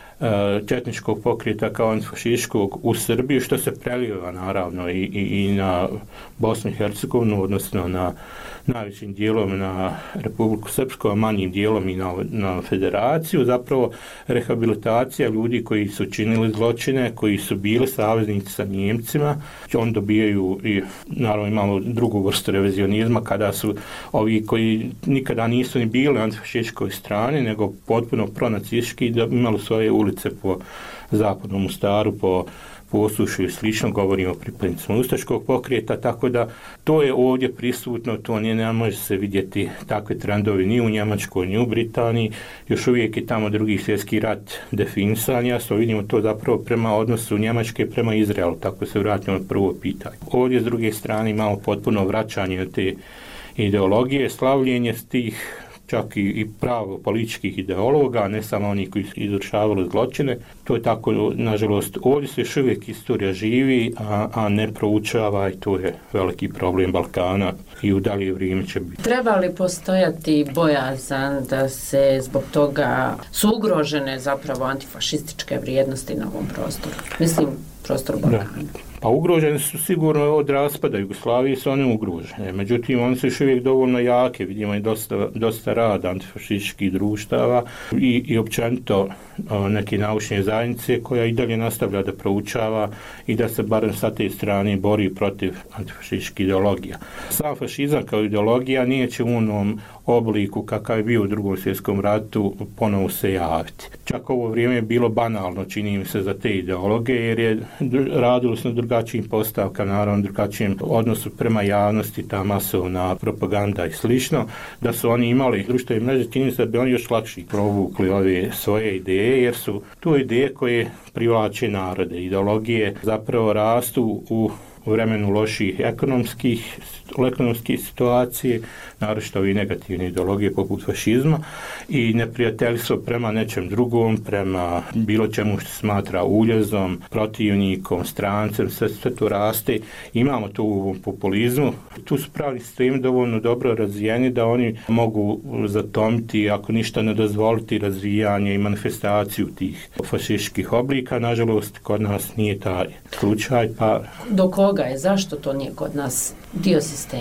S10: četničkog pokreta kao antifašističkog u Srbiji, što se prelijeva naravno i, i, i na Bosnu i Hercegovinu, odnosno na najvećim dijelom na Republiku Srpsku, a manjim dijelom i na, na federaciju, zapravo rehabilitacija ljudi koji su činili zločine, koji su bili saveznici sa Njemcima. On dobijaju i naravno imamo drugu vrstu revizionizma kada su ovi koji nikada nisu ni bili na antifašističkoj strani, nego potpuno pronacistički, da imali svoje ulice po zapadnom Mostaru, po Posušju i slično, govorimo o pripadnicima ustaškog pokreta, tako da to je ovdje prisutno, to nije, ne može se vidjeti takve trendovi ni u Njemačkoj, ni u Britaniji, još uvijek je tamo drugi svjetski rat definisan, jasno vidimo to zapravo prema odnosu Njemačke prema Izraelu, tako se vratimo na prvo pitanje. Ovdje s druge strane imamo potpuno vraćanje te ideologije, slavljenje tih čak i, i pravo političkih ideologa, ne samo oni koji su izvršavali zločine. To je tako, nažalost, ovdje se još uvijek istorija živi, a, a ne proučava i to je veliki problem Balkana i u dalje vrijeme će biti.
S4: Treba li postojati bojazan da se zbog toga su ugrožene zapravo antifašističke vrijednosti na ovom prostoru? Mislim, prostor Balkana. Da.
S10: Pa ugrožene su sigurno od raspada Jugoslavije, su one ugrožene. Međutim, one su još uvijek dovoljno jake. Vidimo i dosta, dosta rada antifašističkih društava i, i općenito neke naučne zajednice koja i dalje nastavlja da proučava i da se barem sa te strane bori protiv antifašističkih ideologija. Sam fašizam kao ideologija nije će u onom obliku kakav je bio u Drugom svjetskom ratu ponovo se javiti. Čak ovo vrijeme je bilo banalno, čini mi se, za te ideologe, jer je radilo se na drugačijim postavkama, naravno drugačijem odnosu prema javnosti, ta masovna propaganda i slično, da su oni imali društvene mreže, čini se da bi oni još lakše provukli ove svoje ideje, jer su to ideje koje privlače narode. Ideologije zapravo rastu u u vremenu loših ekonomskih, ekonomske situacije, naročito ovi negativne ideologije poput fašizma i neprijateljstvo prema nečem drugom, prema bilo čemu što se smatra uljezom, protivnikom, strancem, sve, sve to raste. Imamo to u ovom populizmu. Tu su pravni sistemi dovoljno dobro razvijeni da oni mogu zatomiti, ako ništa ne dozvoliti, razvijanje i manifestaciju tih fašističkih oblika. Nažalost, kod nas nije taj slučaj. Pa
S4: do koga je? Zašto to nije kod nas dio sistema?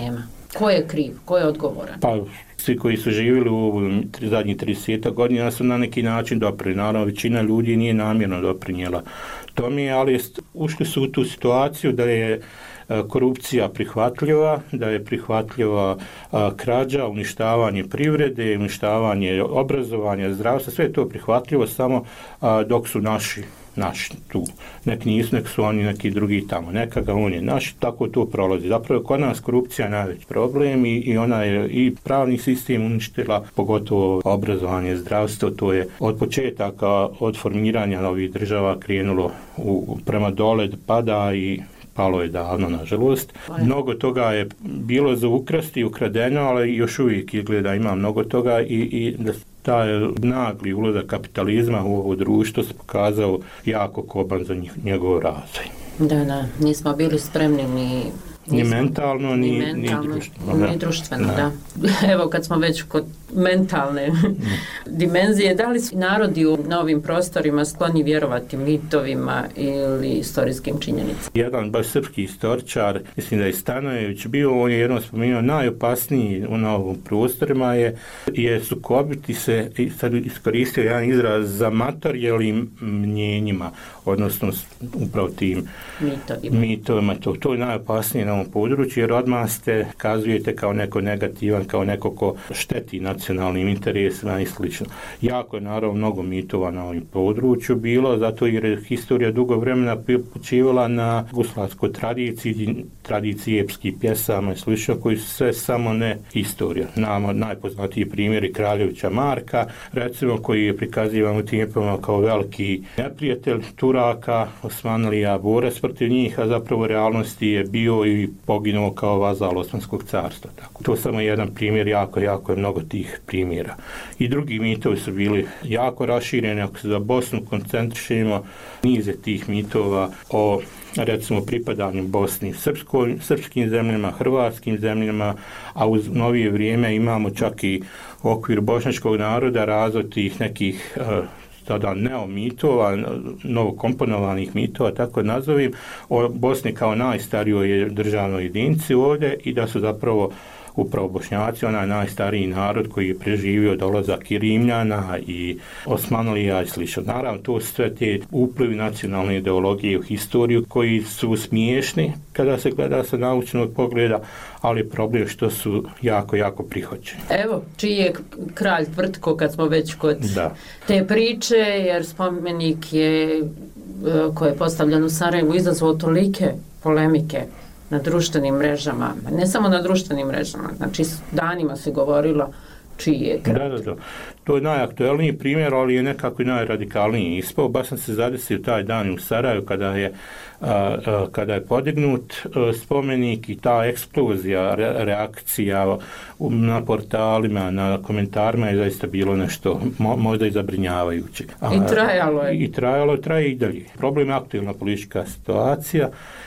S4: Ko je kriv? Ko je odgovoran?
S10: Pa, svi koji su živjeli u zadnjih trideset godina su na neki način doprinijeli. Naravno, većina ljudi nije namjerno doprinijela tome, ali ušli su u tu situaciju da je korupcija prihvatljiva, da je prihvatljiva a, krađa, uništavanje privrede, uništavanje obrazovanja, zdravstva, sve je to prihvatljivo samo a, dok su naši naši tu. Neki nisu, nek su oni neki drugi tamo. Neka on je naš, tako to prolazi. Zapravo kod nas korupcija je najveći problem i, i ona je i pravni sistem uništila, pogotovo obrazovanje, zdravstvo, to je od početaka, od formiranja ovih država krenulo u, prema dole, pada i palo je davno, nažalost. Mnogo toga je bilo za ukrasti, ukradeno, ali još uvijek izgleda ima mnogo toga i, i da taj nagli ulazak kapitalizma u ovo društvo se pokazao jako koban za njegov razvoj.
S4: Da, da, nismo bili spremni ni...
S10: Ni mentalno, ni,
S4: ni, mentalno,
S10: ni društveno.
S4: Ni društveno, da. da. Evo, kad smo već kod mentalne dimenzije, da li su narodi na ovim prostorima skloni vjerovati mitovima ili istorijskim činjenicama? Jedan
S10: baš srpski istoričar, mislim da je Stanojević bio, on je jednom spomenuo, najopasniji na ovim prostorima je, je sukobiti se, i sad iskoristio jedan izraz, za materijalnim mnjenjima, odnosno upravo tim mitovima. mitovima to, to je najopasnije na ovom području, jer odmah ste kazujete kao neko negativan, kao neko ko šteti nacionalnim interesima i slično. Jako je naravno mnogo mitova na ovom području bilo, zato jer je historija dugo vremena počivala na jugoslavskoj tradiciji, tradiciji epskih pjesama i slično, koji su sve samo ne historija. Nama najpoznatiji primjeri Kraljevića Marka, recimo, koji je prikazivan u tijepovima kao veliki neprijatelj Turaka, Osmanlija, borac protiv njih, a zapravo u realnosti je bio i poginuo kao vazal Osmanskog carstva. Tako. To je samo jedan primjer, jako, jako je mnogo tih primjera. I drugi mitovi su bili jako rašireni, ako se za Bosnu koncentrišemo, nize tih mitova o recimo pripadanju Bosni srpskoj, srpskim zemljama, hrvatskim zemljama, a u novije vrijeme imamo čak i u okviru bošnjačkog naroda razvoj tih nekih uh, tada neomitova, novokomponovanih mitova, tako nazovim, o Bosni kao najstarijoj državnoj jedinici ovdje i da su zapravo upravo Bošnjaci, onaj najstariji narod koji je preživio dolazak i Rimljana i Osmanlija i slično. Naravno, to su sve te uplivi nacionalne ideologije u historiju koji su smiješni kada se gleda sa naučnog pogleda, ali problem što su jako, jako prihvaćeni.
S4: Evo, čiji je kralj Tvrtko, kad smo već kod
S10: da.
S4: te priče, jer spomenik je, koji je postavljan u Sarajevu, izazvao tolike polemike na društvenim mrežama, ne samo na društvenim mrežama, znači danima se govorilo čiji je kralj.
S10: Da, da, da. To je najaktuelniji primjer, ali je nekako i najradikalniji ispao. Baš sam se zadesio taj dan u Saraju kada je, a, a, kada je podignut a, spomenik i ta eksplozija, re, reakcija na portalima, na komentarima je zaista bilo nešto mo, možda i zabrinjavajuće.
S4: A, I trajalo je.
S10: I trajalo je, traje i dalje. Problem je aktualna politička situacija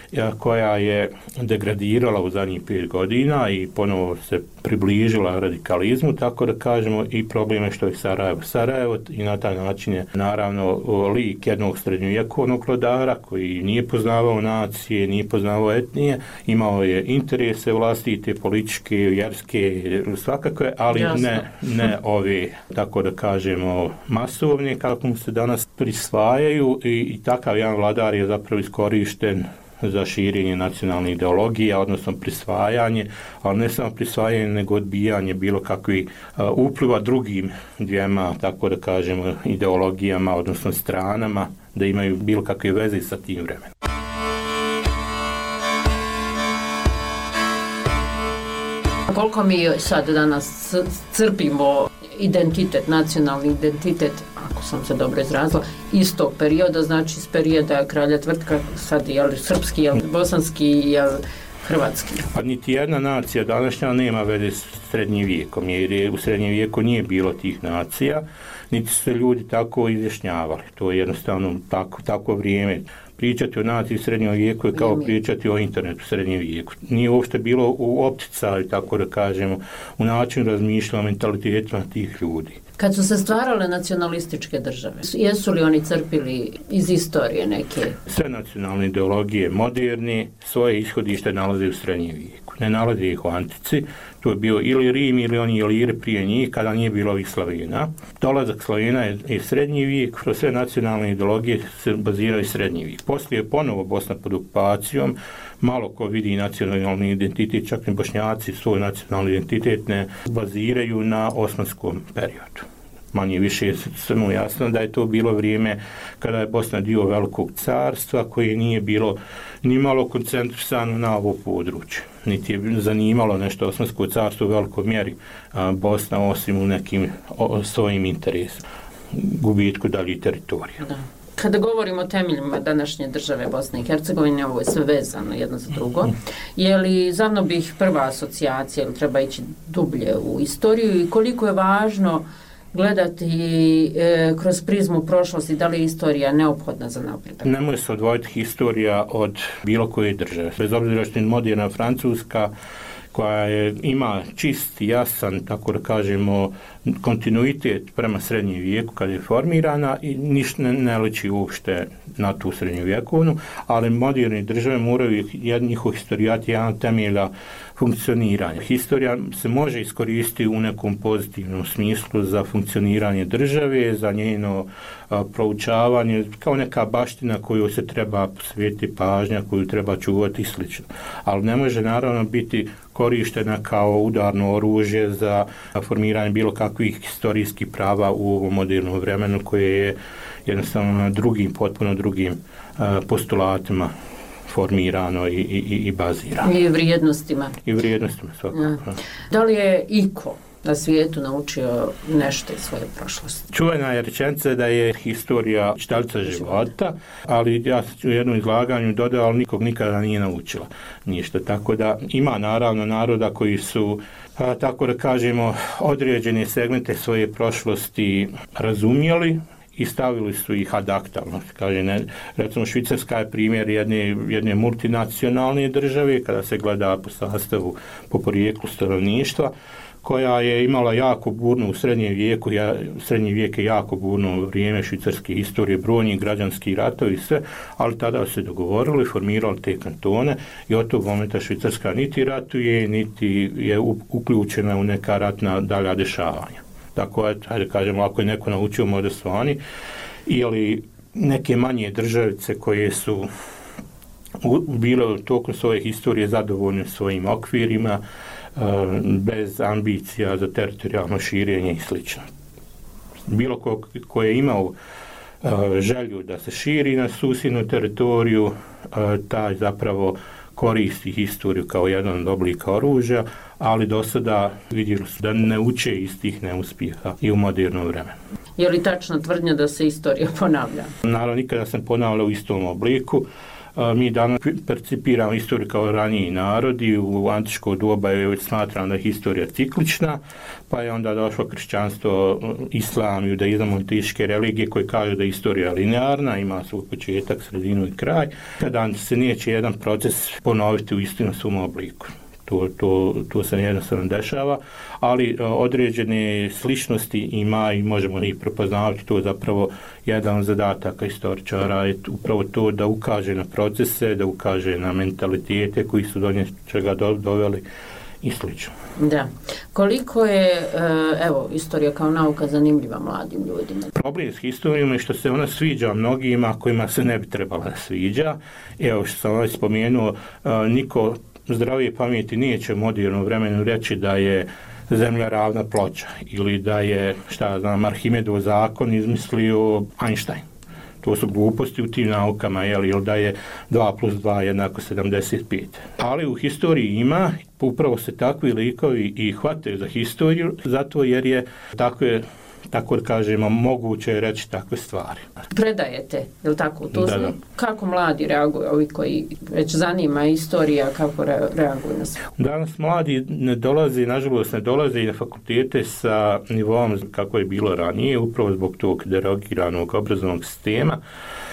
S10: koja je degradirala u zadnjih pet godina i ponovo se približila radikalizmu, tako da kažemo, i problem je što je Sarajevo. Sarajevo i na taj način je naravno lik jednog srednjovjekovnog vladara koji nije poznavao nacije, nije poznavao etnije, imao je interese vlastite, političke, vjerske, svakakve, ali ne, ne ove, tako da kažemo, masovne, kako mu se danas prisvajaju i, i takav jedan vladar je zapravo iskorišten za širenje nacionalne ideologije, odnosno prisvajanje, ali ne samo prisvajanje, nego odbijanje bilo kakvih uh, upliva drugim dvijema, tako da kažemo, ideologijama, odnosno stranama, da imaju bilo kakve veze sa tim vremenom.
S4: Koliko mi sad danas crpimo identitet, nacionalni identitet, ako sam se dobro izrazila, iz tog perioda, znači iz perioda kralja Tvrtka, sad je li srpski, je li bosanski, je li hrvatski?
S10: Pa niti jedna nacija današnja nema veze s srednjim vijekom, jer je u srednjem vijeku nije bilo tih nacija, niti su se ljudi tako izjašnjavali. To je jednostavno tako, tako vrijeme. pričati o naciji srednjem vijeku je kao pričati o internetu u srednjem vijeku. Nije uopšte bilo u opticaju, tako da kažemo, u načinu razmišljanja, mentalitetima tih ljudi.
S4: Kad su se stvarale nacionalističke države, jesu li oni crpili iz istorije neke?
S10: Sve nacionalne ideologije moderne svoje ishodište nalaze u srednjem vijeku. Ne nalaze ih u antici, to je bio ili Rim ili oni Iliri prije njih kada nije bilo ovih Slavena. Dolazak Slavena je, je srednji vijek, kroz sve nacionalne ideologije se baziraju srednji vijek. Poslije je ponovo Bosna pod okupacijom, malo ko vidi nacionalni identitet, čak i Bošnjaci svoj nacionalni identitet ne baziraju na osmanskom periodu. Manje više je samo jasno da je to bilo vrijeme kada je Bosna dio velikog carstva koje nije bilo ni malo koncentrisano na ovo područje. Niti je zanimalo nešto Osmansko carstvo u velikoj mjeri a, Bosna osim u nekim o, svojim interesima, gubitku dalje teritorija.
S4: Da. Kada govorimo o temeljima današnje države Bosne i Hercegovine, ovo je sve vezano jedno za drugo. Je li zavno bih prva asocijacija ili treba ići dublje u istoriju i koliko je važno gledati e, kroz prizmu prošlosti, da li je istorija neophodna za napredak?
S10: Ne može se odvojiti historija od bilo koje države. Bez obzira što je moderna Francuska, koja je, ima čist, jasan, tako da kažemo, kontinuitet prema srednjem vijeku kad je formirana i ništa ne, ne liči uopšte na tu srednju vjekovnu, ali moderne države moraju jedan njihov historijat jedan temelja funkcioniranja. Historija se može iskoristiti u nekom pozitivnom smislu za funkcioniranje države, za njeno a, proučavanje, kao neka baština koju se treba posvetiti pažnja, koju treba čuvati i slično. Ali ne može naravno biti korištena kao udarno oružje za formiranje bilo kakvih historijskih prava u ovom modernom vremenu koje je jednostavno na drugim, potpuno drugim a, postulatima formirano i, i, i bazirano.
S4: I vrijednostima.
S10: I vrijednostima svakako. Ja.
S4: Da li je iko na svijetu naučio nešto iz svoje prošlosti?
S10: Čuvena je rečenica da je historija čitalica života, ali ja sam u jednom izlaganju dodao, ali nikog nikada nije naučila ništa. Tako da ima naravno naroda koji su, a, tako da kažemo, određene segmente svoje prošlosti razumjeli i stavili su ih ad acta. Kaže, ne, recimo Švicarska je primjer jedne, jedne multinacionalne države kada se gleda po sastavu, po porijeklu stanovništva, koja je imala jako burno u srednjem vijeku, ja, srednji vijek je jako burno vrijeme švicarske historije, brojni građanski ratovi i sve, ali tada se dogovorili, formirali te kantone i od tog momenta Švicarska niti ratuje, niti je uključena u neka ratna dalja dešavanja. Tako je, hajde kažemo, ako je neko naučio, možda su oni, ili neke manje državice koje su bile tokom svoje historije zadovoljne svojim okvirima, bez ambicija za teritorijalno širenje i sl. Bilo ko, ko je imao želju da se širi na susjednu teritoriju, taj zapravo koristi historiju kao jedan od oblika oružja, ali do sada vidjeli su da ne uče iz tih neuspjeha i u modernom vremenu.
S4: Je li tačna tvrdnja da se istorija ponavlja?
S10: Naravno, nikada se ponavlja u istom obliku. Mi danas percipiramo istoriju kao raniji narodi, u antičko doba je već smatrano da je historija ciklična, pa je onda došlo kršćanstvo, islam, judaizam, monoteističke religije koje kažu da je istorija linearna, ima svoj početak, sredinu i kraj, kada se neće jedan proces ponoviti u istom svom obliku. To, to, to se jednostavno dešava, ali određene sličnosti ima i možemo ih prepoznavati. To je zapravo jedan od zadataka istoričara, je upravo to da ukaže na procese, da ukaže na mentalitete koji su do čega doveli i slično.
S4: Da. Koliko je, evo, istorija kao nauka zanimljiva mladim ljudima?
S10: Problem s historijom je što se ona sviđa mnogima kojima se ne bi trebala da sviđa. Evo što sam već spomenuo, niko zdravije pameti neće u modernom vremenu reći da je zemlja ravna ploča ili da je, šta znam, Arhimedov zakon izmislio Einstein. To su gluposti u tim naukama, jel, ili da je dva plus dva jednako sedamdeset pet. Ali u historiji ima, upravo se takvi likovi i hvataju za historiju, zato jer je tako je, tako da kažemo, moguće reći takve stvari.
S4: Predajete, je li tako? To
S10: da, da.
S4: Kako mladi reaguju, ovi koji već zanima istorija, kako re, reaguju na sve?
S10: Danas mladi ne dolazi, nažalost ne dolaze i na fakultete sa nivom kako je bilo ranije, upravo zbog tog derogiranog obrazovnog sistema.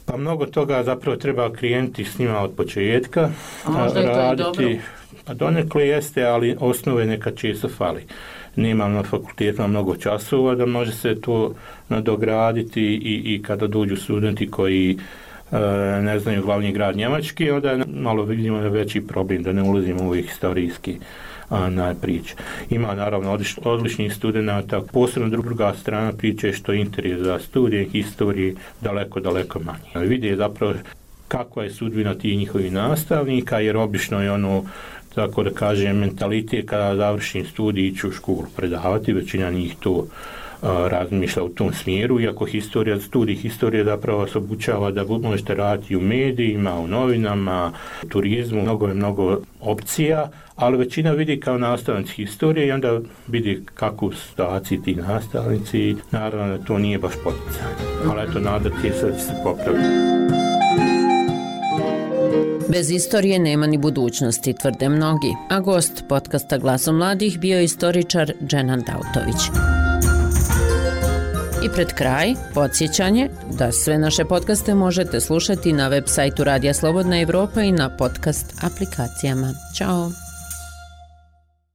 S10: Pa mnogo toga zapravo treba krenuti s njima od početka.
S4: A možda je to i dobro.
S10: Pa donekle jeste, ali osnove nekad često fali. Nemam na fakultetima mnogo časova da može se to nadograditi i, i kada dođu studenti koji e, ne znaju glavni grad Njemački, onda je malo vidimo veći problem, da ne ulazimo u ovih historijski na priče. Ima naravno odličnih studenta, posebno druga strana priče što je interes za studije historije daleko, daleko manje. Vide zapravo kakva je sudbina tih njihovih nastavnika, jer obično je ono, tako da kažem, mentalitet kada završim studij iću u školu predavati, većina njih to uh, razmišlja u tom smjeru, iako historija, studij historije zapravo se obučava da možete raditi u medijima, u novinama, u turizmu, mnogo je mnogo opcija, ali većina vidi kao nastavnici historije i onda vidi kakvu situaciju ti nastavnici. Naravno da to nije baš poticanje, ali eto, nadati se da će se popraviti.
S4: Bez istorije nema ni budućnosti, tvrde mnogi, a gost podcasta Glasom mladih bio je istoričar Dženan Dautović. I pred kraj, podsjećanje da sve naše podcaste možete slušati na web sajtu Radija Slobodna Evropa i na podcast aplikacijama. Ćao!